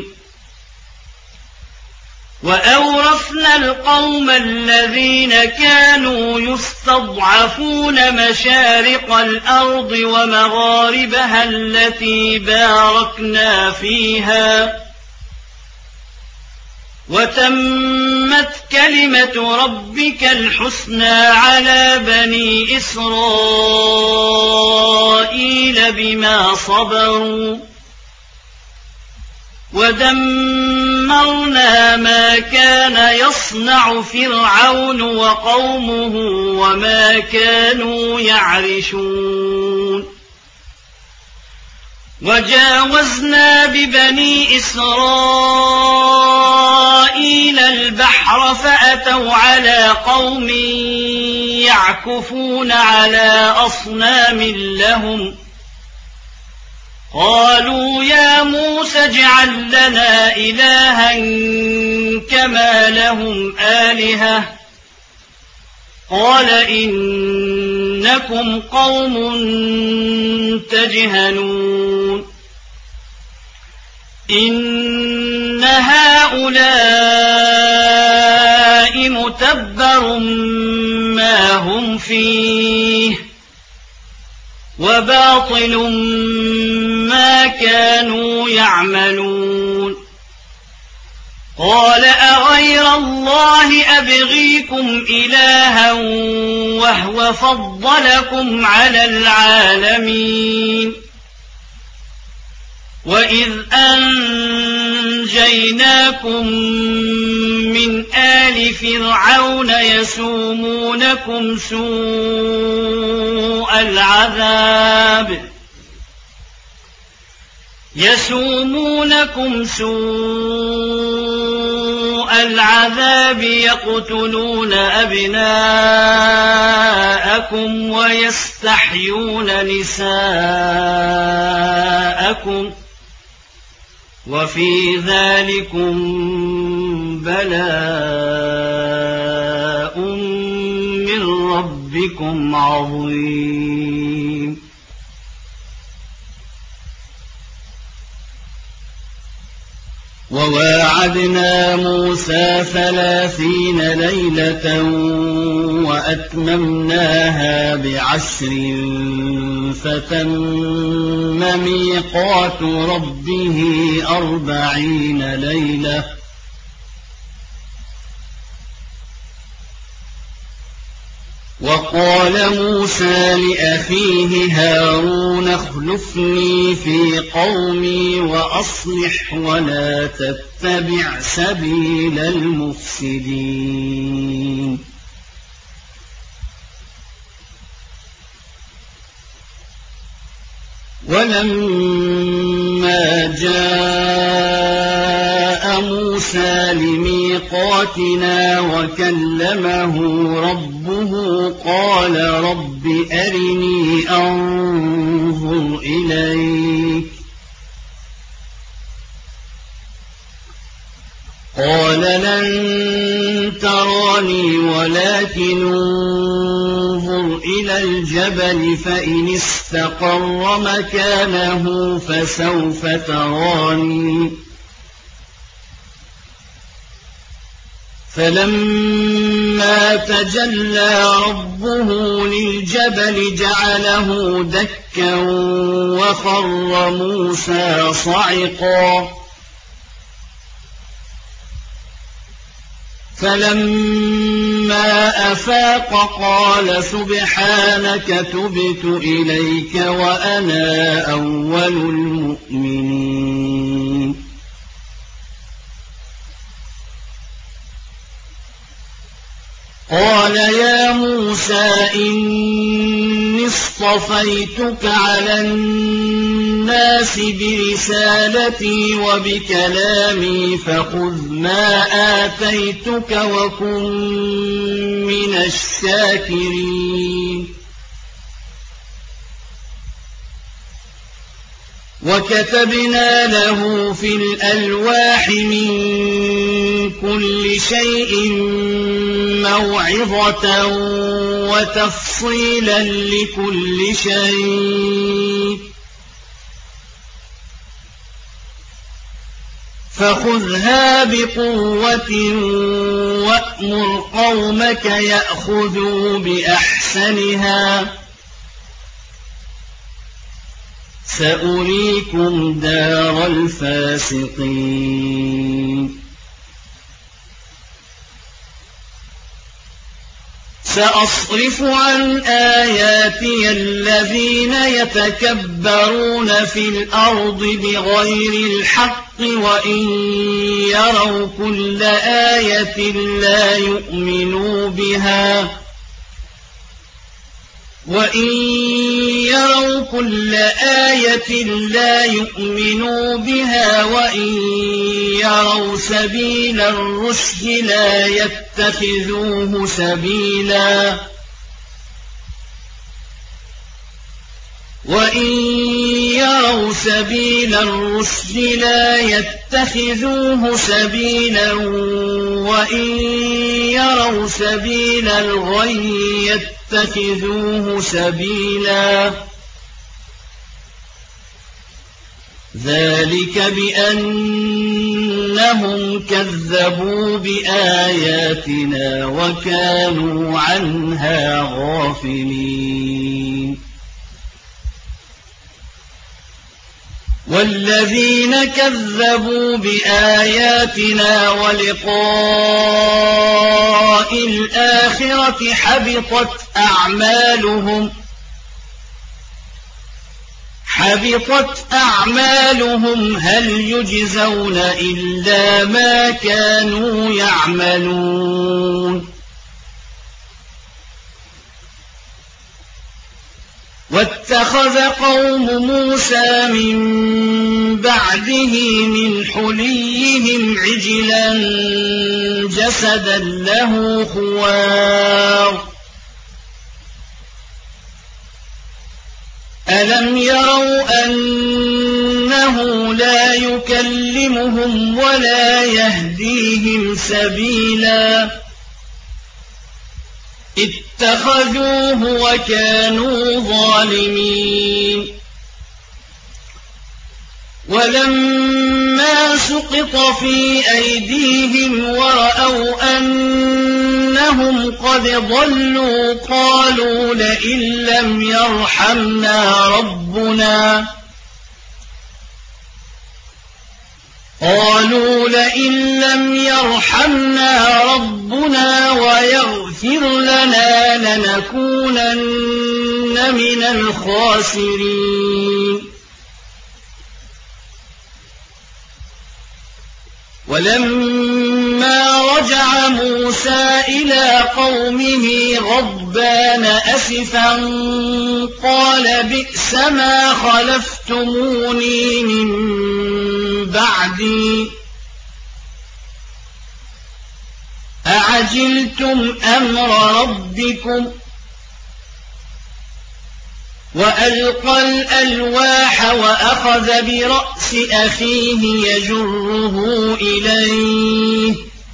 وأورثنا القوم الذين كانوا يستضعفون مشارق الأرض ومغاربها التي باركنا فيها وتمت كلمة ربك الحسنى على بني إسرائيل بما صبروا ودمرنا ما كان يصنع فرعون وقومه وما كانوا يعرشون وجاوزنا ببني إسرائيل البحر فأتوا على قوم يعكفون على أصنام لهم قالوا يا موسى اجعل لنا إلها كما لهم آلهة قال إنكم قوم تجهلون إن هؤلاء متبر ما هم فيه وباطل ما كانوا يعملون قال أغير الله أبغيكم إلها وهو فضلكم على العالمين وإذ أنجيناكم من آل فرعون يسومونكم سوء العذاب يسومونكم سوء العذاب يقتلون أبناءكم ويستحيون نساءكم وفي ذلكم بلاء من ربكم عظيم وواعدنا موسى ثلاثين ليلة وأتممناها بعشر فتم ميقات ربه أربعين ليلة وقال موسى لأخيه هارون اخلفني في قومي وأصلح ولا تتبع سبيل المفسدين ولما جاء موسى لميقاتنا وكلمه ربه قال رب أرني أنظر إليك قال لن تراني ولكن انظر إلى الجبل فإن استقر مكانه فسوف تراني فلما تجلى ربه للجبل جعله دكا وخر موسى صعقا فلما أفاق قال سبحانك تبت إليك وأنا أول المؤمنين قال يا موسى إني اصطفيتك على الناس برسالتي وبكلامي فخذ ما آتيتك وكن من الشاكرين وكتبنا له في الألواح من كل شيء موعظة وتفصيلا لكل شيء فخذها بقوة وأمر قومك يأخذوا بأحسنها سأريكم دار الفاسقين سأصرف عن آياتي الذين يتكبرون في الأرض بغير الحق وإن يروا كل آية لا يؤمنوا بها وإن يروا كل آية لا يؤمنوا بها وإن يروا سبيل الرشد لا يتخذوه سبيلا وإن يروا سبيل الرشد لا يتخذوه سبيلا وإن يروا سبيل الغي يتخذوه سبيلا ذلك بأنهم كذبوا بآياتنا وكانوا عنها غافلين والذين كذبوا بآياتنا ولقاء الآخرة حبطت أعمالهم حبطت أعمالهم هل يجزون إلا ما كانوا يعملون واتخذ قوم موسى من بعده من حليهم عجلا جسدا له خوار ألم يروا أنه لا يكلمهم ولا يهديهم سبيلا اتخذوه وكانوا ظالمين ولما سقط في أيديهم ورأوا أنهم قد ضلوا قالوا لئن لم يرحمنا ربنا قالوا لئن لم يرحمنا ربنا ويغفر لنا لنكونن من الخاسرين ولما رجع موسى إلى قومه غضبان أسفا قال بئس ما خلفتموني من بعدي أعجلتم أمر ربكم وألقى الألواح وأخذ برأس أخيه يجره إليه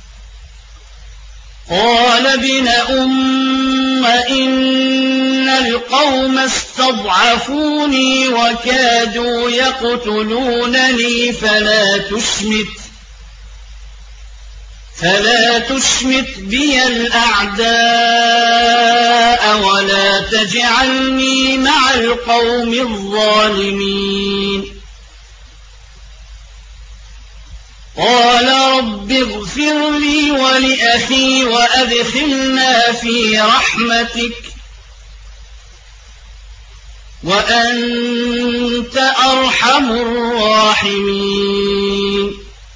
قال ابن أم إن القوم استضعفوني وكادوا يقتلونني فلا تشمت فلا تشمت بي الأعداء ولا تجعلني مع القوم الظالمين قال رب اغفر لي ولأخي وأدخلنا في رحمتك وأنت أرحم الراحمين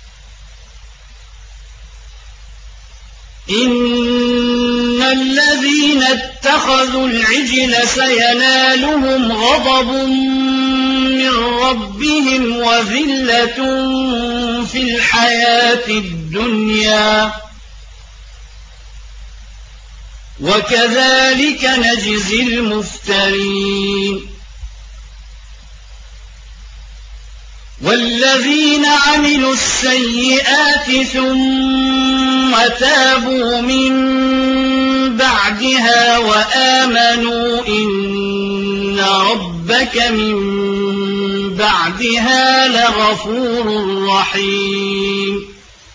إن الذين اتخذوا العجل سينالهم غضب من ربهم وذلة في الحياة الدنيا وكذلك نجزي المفترين والذين عملوا السيئات ثم تابوا من بعدها وآمنوا إن ربك من بعدها لغفور رحيم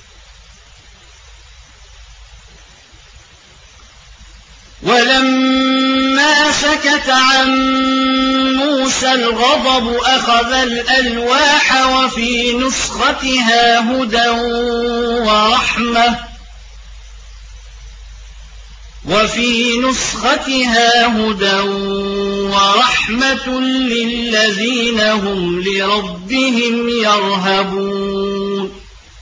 ولما سكت عن موسى الغضب أخذ الألواح وفي نسختها هدى ورحمة وفي نسختها هدى ورحمة للذين هم لربهم يرهبون.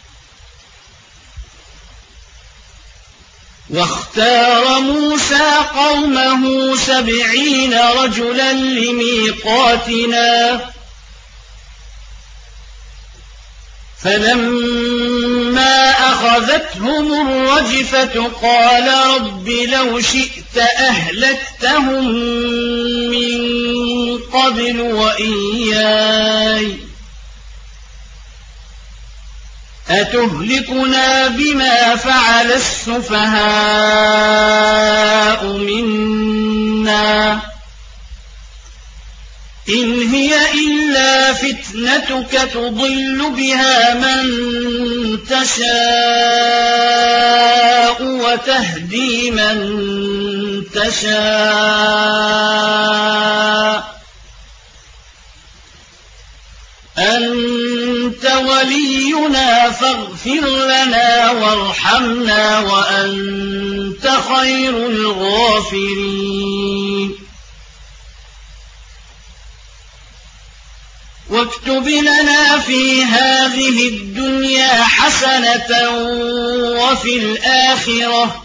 واختار موسى قومه سبعين رجلا لميقاتنا فلما أخذتهم الرجفة قال رب لو شئت أهلكتهم من قبل وإياي أتهلكنا بما فعل السفهاء منا إن هي إلا فتنتك تضل بها من تشاء وتهدي من تشاء أنت ولينا فاغفر لنا وارحمنا وأنت خير الغافرين. واكتب لنا في هذه الدنيا حسنة وفي الآخرة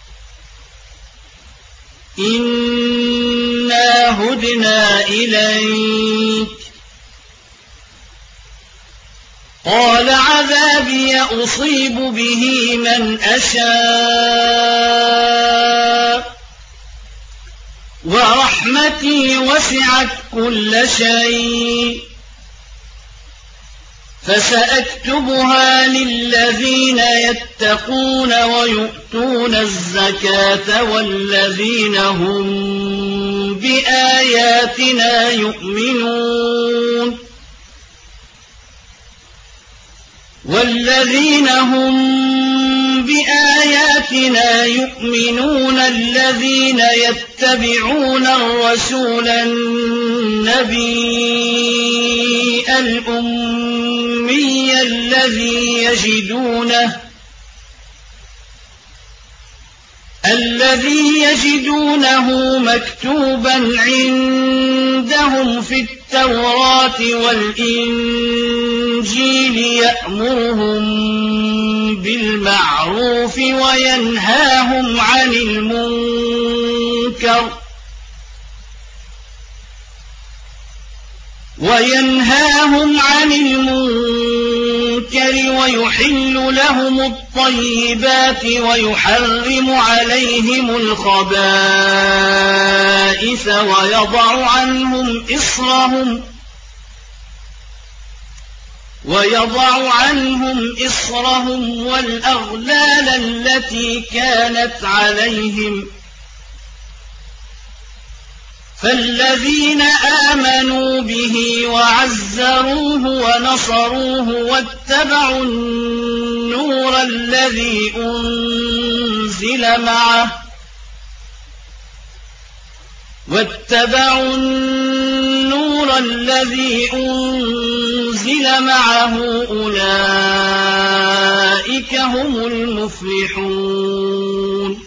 إنا هدنا إليك قال عذابي أصيب به من أشاء ورحمتي وسعت كل شيء فسأكتبها للذين يتقون ويؤتون الزكاة والذين هم بآياتنا يؤمنون والذين هم بآياتنا يؤمنون الذين يتبعون الرسول النبي الأمي الذي يجدونه الذي يجدونه مكتوبا عندهم في التوراة والإنجيل يأمرهم بالمعروف وينهاهم عن المنكر وينهاهم عن المنكر ويحل لهم الطيبات ويحرم عليهم الخبائث ويضع عنهم إصرهم ويضع عنهم إصرهم والأغلال التي كانت عليهم فالذين آمنوا به وعزروه ونصروه واتبعوا النور الذي أنزل معه واتبعوا النور الذي أنزل معه أولئك هم المفلحون.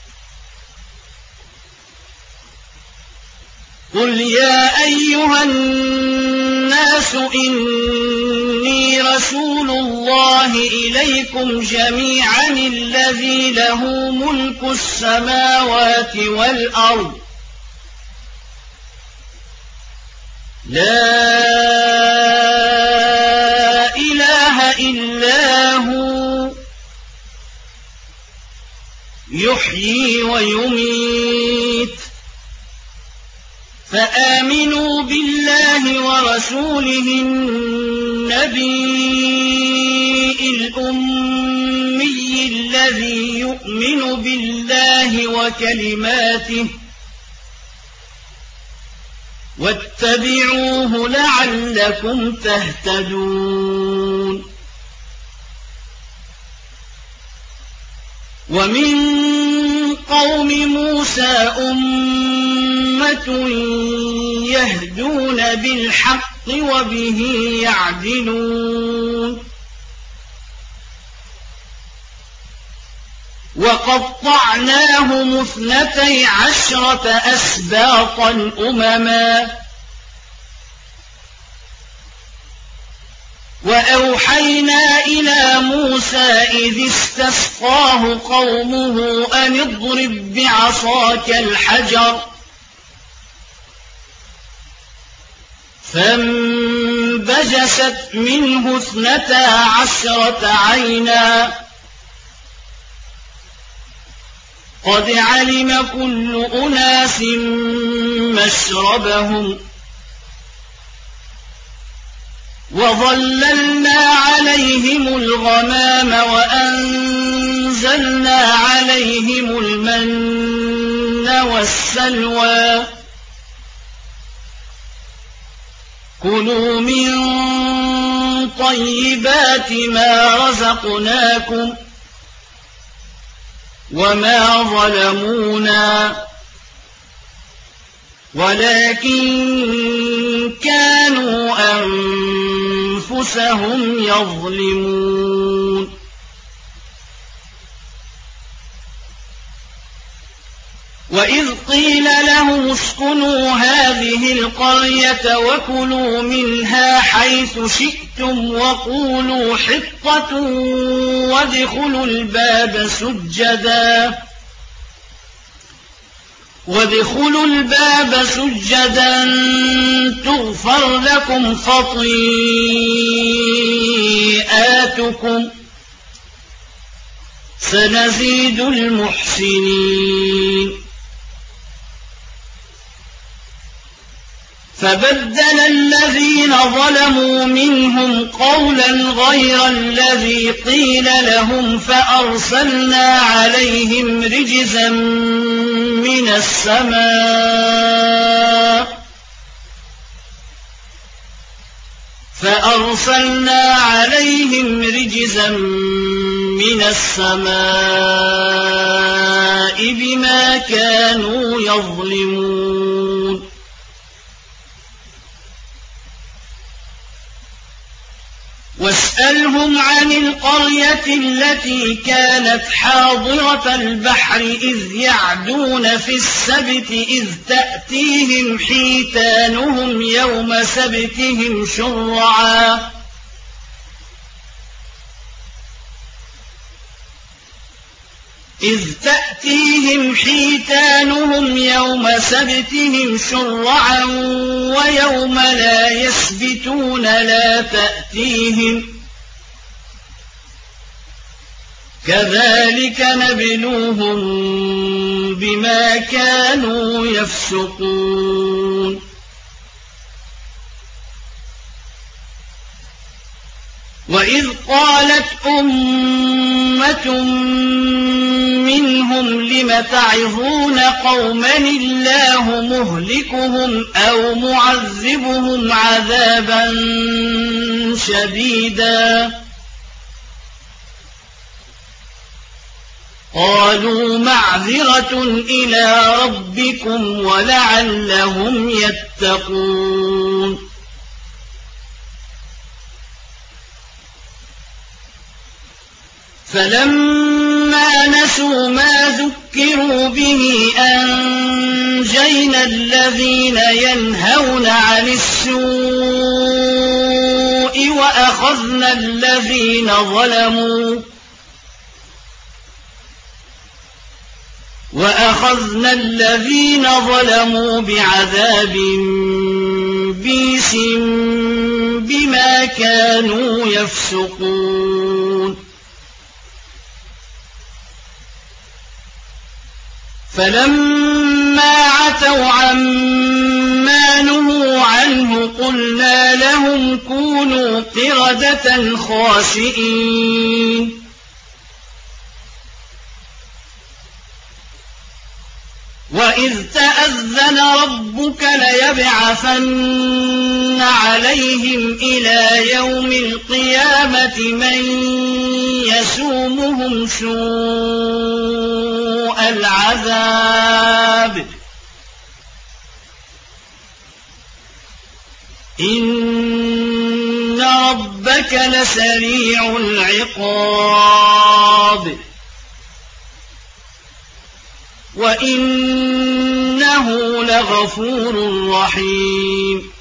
قل يا أيها الناس إني رسول الله إليكم جميعا الذي له ملك السماوات والأرض لا إله إلا هو يحيي ويميت فآمنوا بالله ورسوله النبي الأمي الذي يؤمن بالله وكلماته واتبعوه لعلكم تهتدون. ومن قوم موسى أمة يهدون بالحق وبه يعدلون وقطعناهم اثنتي عشرة أسباطا أمما وأوحينا إلى موسى إذ استسقاه قومه أن اضرب بعصاك الحجر فانبجست منه اثنتا عشرة عينا قد علم كل أناس مشربهم وظللنا عليهم الغمام وأنزلنا عليهم المن والسلوى كلوا من طيبات ما رزقناكم وما ظلمونا ولكن كانوا أنفسهم يظلمون وإذ قيل لهم اسكنوا هذه القرية وكلوا منها حيث شئتم وقولوا حطة وادخلوا الباب سجدا وادخلوا الباب سجدا تغفر لكم خطيئاتكم سنزيد المحسنين فبدل الذين ظلموا منهم قولا غير الذي قيل لهم فأرسلنا عليهم رجزا من السماء فأرسلنا عليهم رجزا من السماء بما كانوا يظلمون واسألهم عن القرية التي كانت حاضرة البحر إذ يعدون في السبت إذ تأتيهم حيتانهم يوم سبتهم شرعا إذ تأتيهم حيتانهم يوم سبتهم شرعا ويوم لا يسبتون لا تأتيهم كذلك نبلوهم بما كانوا يفسقون وإذ قالت أمة منهم لم تعظون قوما الله مهلكهم أو معذبهم عذابا شديدا قالوا معذرة إلى ربكم ولعلهم يتقون فلما نسوا ما ذكروا به أنجينا الذين ينهون عن السوء وأخذنا الذين ظلموا وأخذنا الذين ظلموا بعذاب بئيس بما كانوا يفسقون فلما عتوا عما نهوا عنه قلنا لهم كونوا قردة خاسئين وإذ تأذن ربك ليبعثن عليهم إلى يوم القيامة من يسومهم سوء العذاب إن ربك لسريع العقاب وإنه لغفور رحيم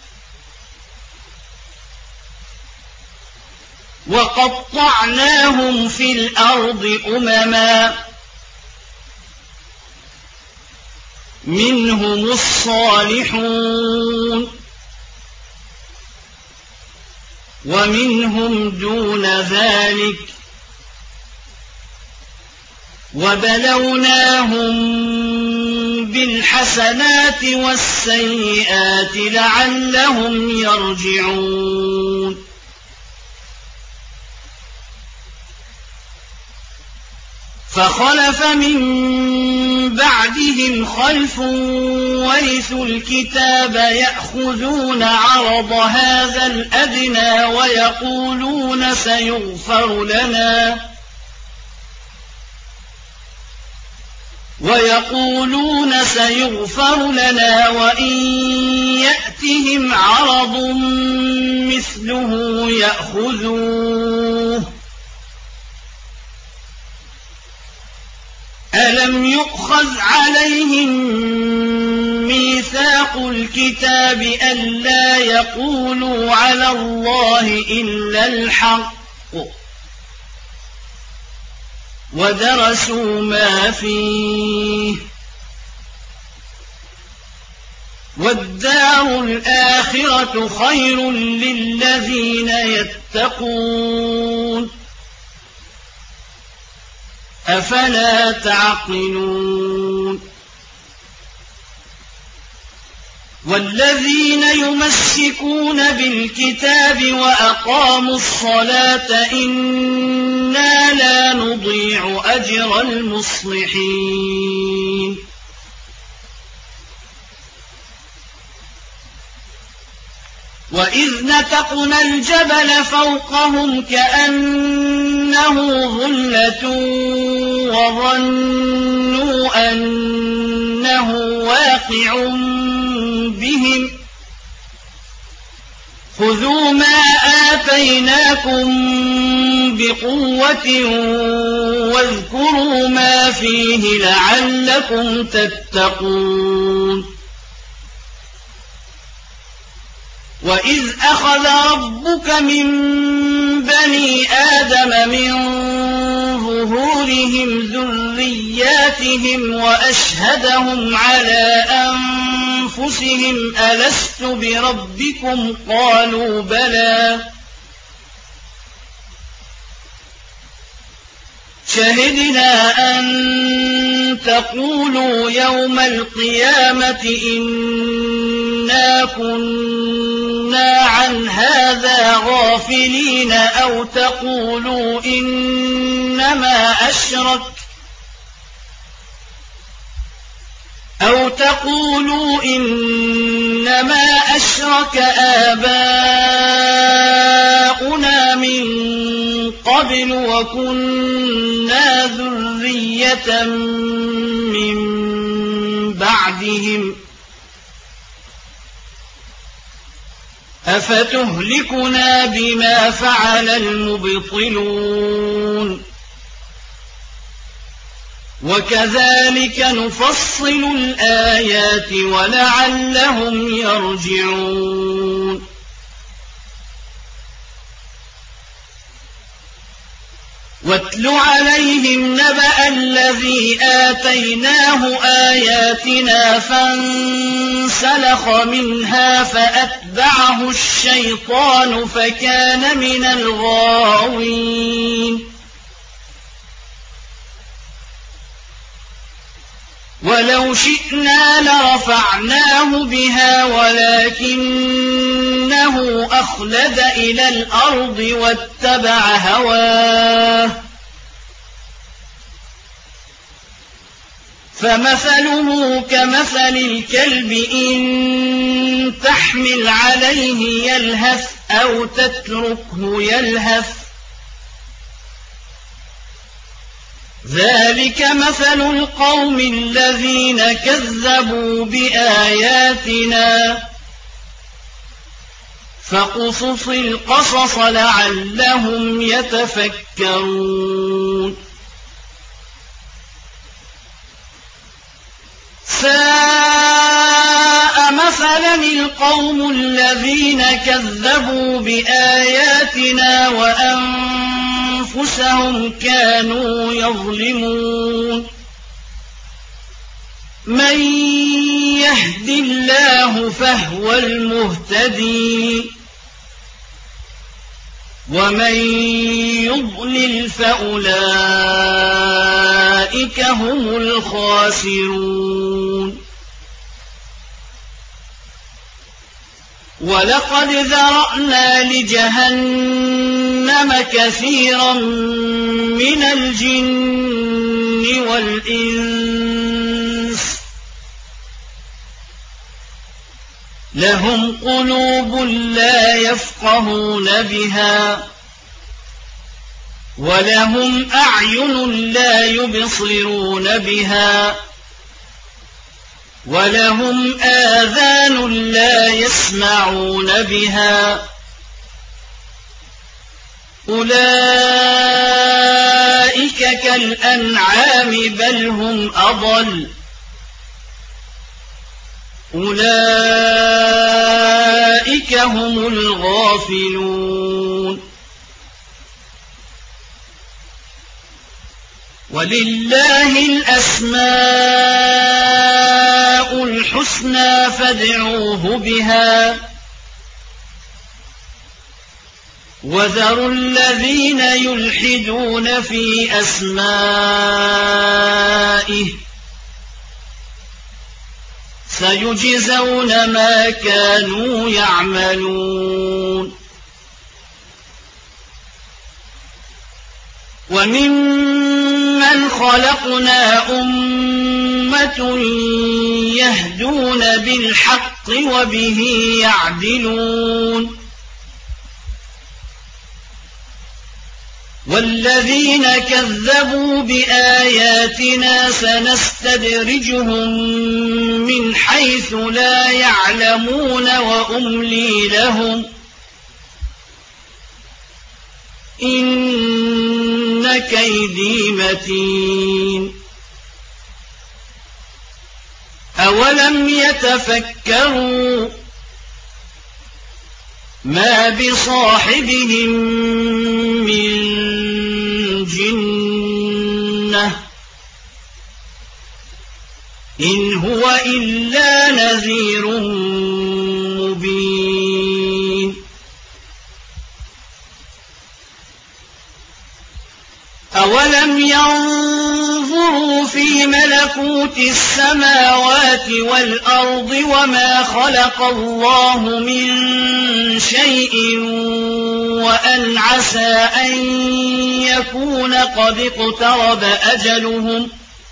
وقطعناهم في الأرض أمما منهم الصالحون ومنهم دون ذلك وبلوناهم بالحسنات والسيئات لعلهم يرجعون فخلف من بعدهم خلف ورثوا الكتاب يأخذون عرض هذا الأدنى ويقولون سيغفر لنا ويقولون سيغفر لنا وإن يأتهم عرض مثله يأخذوه ألم يؤخذ عليهم ميثاق الكتاب ألا يقولوا على الله إلا الحق ودرسوا ما فيه والدار الآخرة خير للذين يتقون أفلا تعقلون والذين يمسكون بالكتاب وأقاموا الصلاة إنا لا نضيع أجر المصلحين وإذ نتقنا الجبل فوقهم كأنه ظلة وظنوا أنه واقع بهم خذوا ما آتيناكم بقوة واذكروا ما فيه لعلكم تتقون وإذ أخذ ربك من بني آدم من ظهورهم ذرياتهم وأشهدهم على أنفسهم ألست بربكم قالوا بلى شهدنا أن تقولوا يوم القيامة إنا كنا عن هذا غافلين أو تقولوا إنما أشرك أو تقولوا إنما أشرك آباؤنا من قبل وكنا ذرية من بعدهم أفتهلكنا بما فعل المبطلون وكذلك نفصل الآيات ولعلهم يرجعون واتل عليهم نبأ الذي آتيناه آياتنا فانسلخ منها فأتبعه الشيطان فكان من الغاوين ولو شئنا لرفعناه بها ولكنه أخلد إلى الأرض واتبع هواه فمثله كمثل الكلب إن تحمل عليه يلهث أو تتركه يلهث ذلك مثل القوم الذين كذبوا بآياتنا فاقصص القصص لعلهم يتفكرون ساء مثلا القوم الذين كذبوا بآياتنا وأنفسهم كانوا يظلمون من يهد الله فهو المهتدي ومن يضلل فأولئك هم الخاسرون ولقد ذرأنا لجهنم كثيرا من الجن والإنس لهم قلوب لا يفقهون بها ولهم أعين لا يبصرون بها ولهم آذان لا يسمعون بها أولئك كالأنعام بل هم أضل أولئك هم الغافلون ولله الأسماء الحسنى فادعوه بها وذروا الذين يلحدون في أسمائه سيجزون ما كانوا يعملون وممن خلقنا أمة يهدون بالحق وبه يعدلون والذين كذبوا بآياتنا سنستدرجهم من حيث لا يعلمون وأملي لهم إن كيدي متين أولم يتفكروا ما بصاحبهم من جنة إن هو إلا نذير مبين أولم ينظروا في ملكوت السماوات والأرض وما خلق الله من شيء وأن عسى أن يكون قد اقترب أجلهم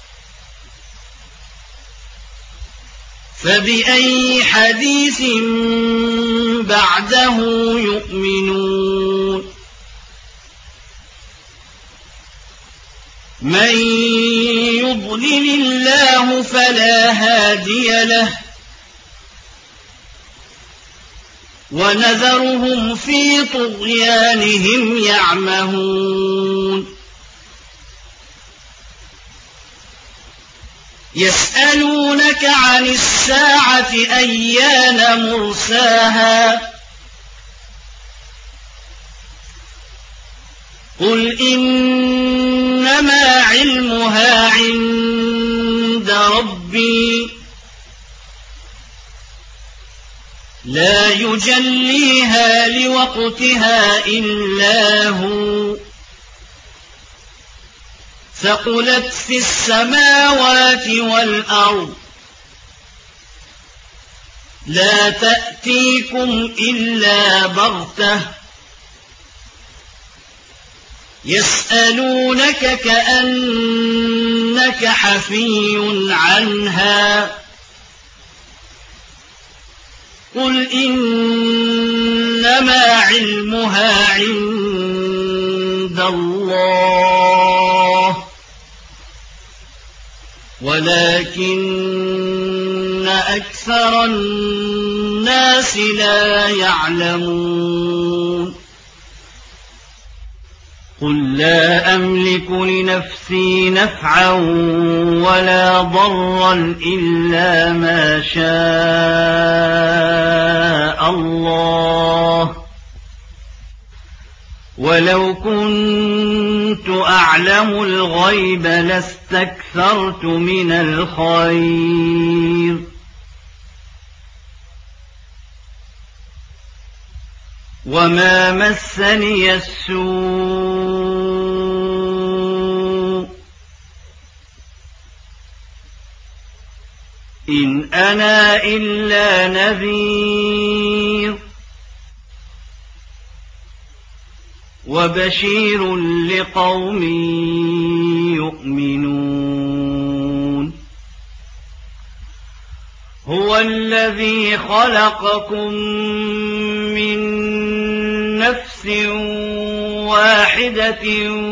فبأي حديث بعده يؤمنون من يضلل الله فلا هادي له ونذرهم في طغيانهم يعمهون يسألونك عن الساعة أيان مرساها قل إنما علمها عند ربي لا يجليها لوقتها إلا هو ثقلت في السماوات والأرض لا تأتيكم إلا بغتة يسألونك كأنك حفي عنها قل إنما علمها عند الله ولكن أكثر الناس لا يعلمون قل لا أملك لنفسي نفعا ولا ضرا إلا ما شاء الله ولو كنت أعلم الغيب لاستكثرت من الخير وما مسني السوء إن أنا إلا نذير وبشير لقوم يؤمنون هو الذي خلقكم من نفس واحدة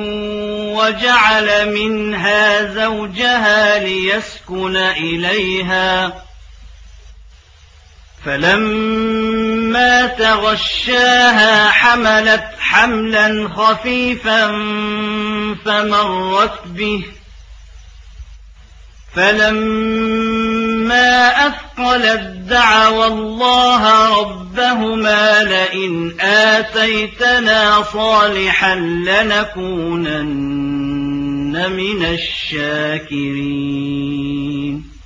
وجعل منها زوجها ليسكن إليها فلما تغشاها حملت حملا خفيفا فمرت به فلما أثقلت دعوا الله ربهما لئن آتيتنا صالحا لنكونن من الشاكرين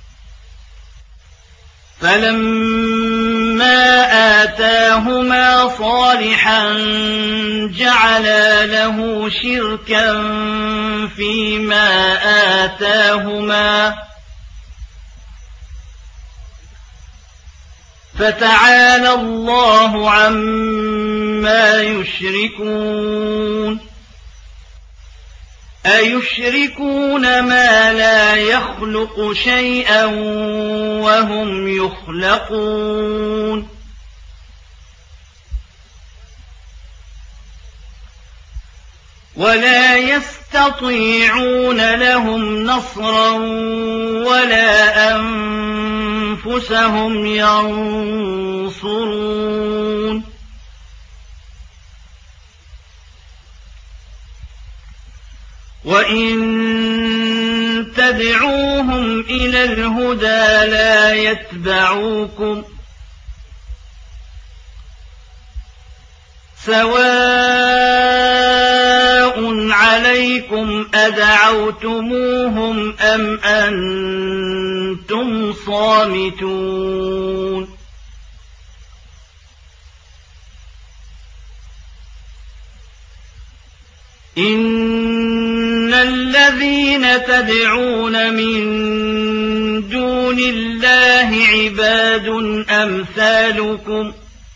فلما آتاهما صالحا جعلا له شركا فيما آتاهما فتعالى الله عما يشركون أيشركون ما لا يخلق شيئا وهم يخلقون ولا يستطيعون لهم نصرا ولا أنفسهم ينصرون وإن تدعوهم إلى الهدى لا يتبعوكم سواء عليكم أدعوتموهم أم أنتم صامتون إن الذين تدعون من دون الله عباد أمثالكم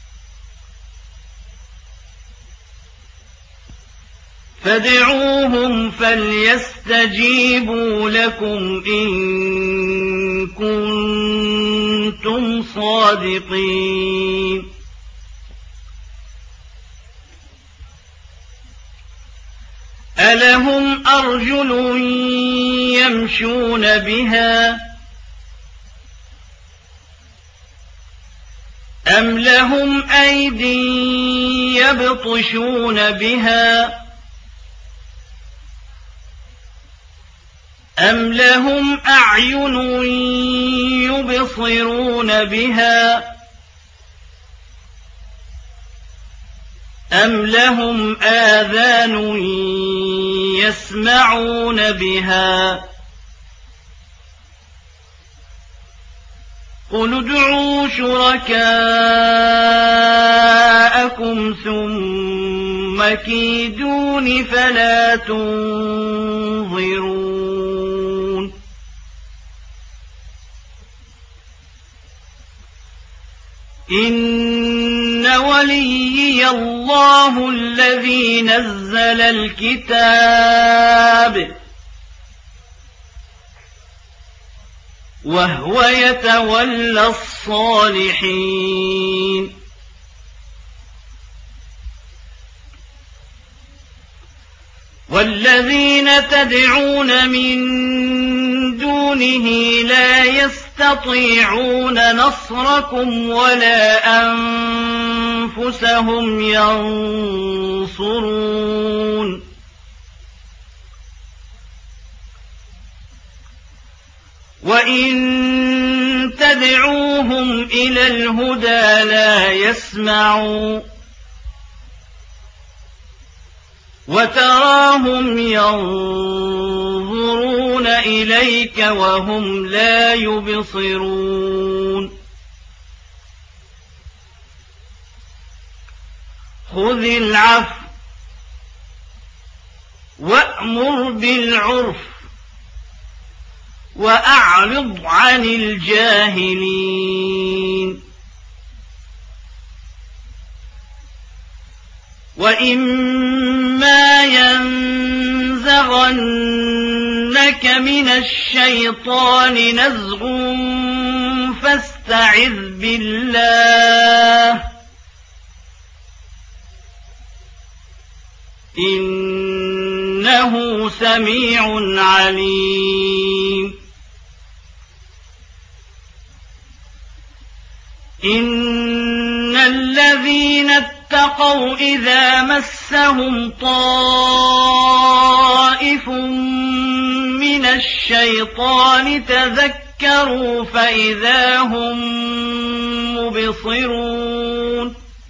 فادعوهم فليستجيبوا لكم إن كنتم صادقين ألهم أرجل يمشون بها أم لهم أيدي يبطشون بها أم لهم أعين يبصرون بها أم لهم آذان يسمعون بها قل ادعوا شركاءكم ثم كيدون فلا تنظرون إن وليي الله الذي نزل الكتاب وهو يتولى الصالحين والذين تدعون من دونه لا يستطيعون نصركم ولا أنفسهم ينصرون وإن تدعوهم إلى الهدى لا يسمعوا وتراهم ينظرون إليك وهم لا يبصرون خذ العفو وأمر بالعرف وأعرض عن الجاهلين وإما ينزغنك من الشيطان نزغ فاستعذ بالله إنه سميع عليم إن الذين اتقوا إذا مسهم طائف من الشيطان تذكروا فإذا هم مبصرون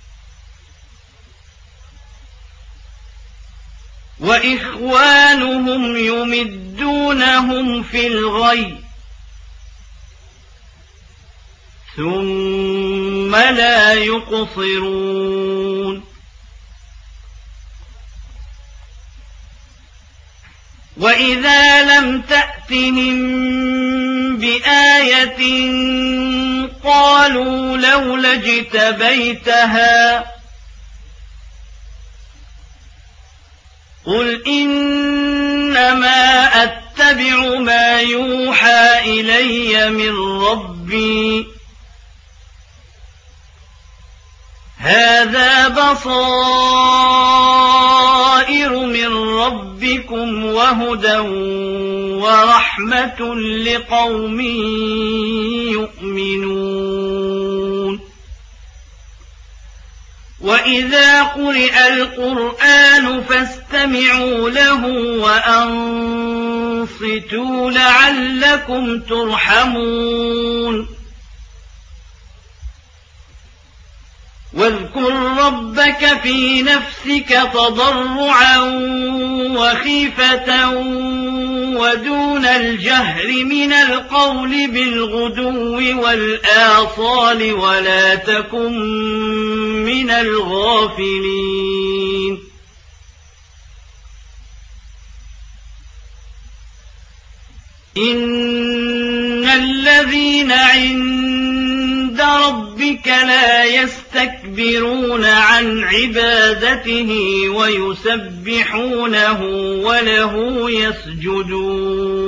وإخوانهم يمدونهم في الغي ثم لا يقصرون وإذا لم تأتهم بآية قالوا لولا اجتبيتها قل إنما أتبع ما يوحى إلي من ربي هذا بصائر من ربكم وهدى ورحمة لقوم يؤمنون وإذا قرئ القرآن فاستمعوا له وأنصتوا لعلكم ترحمون واذكر ربك في نفسك تضرعا وخيفة ودون الجهر من القول بالغدو والآصال ولا تكن من الغافلين إن الذين عند ربك لا يستكبرون عن عبادته ويسبحونه وله يسجدون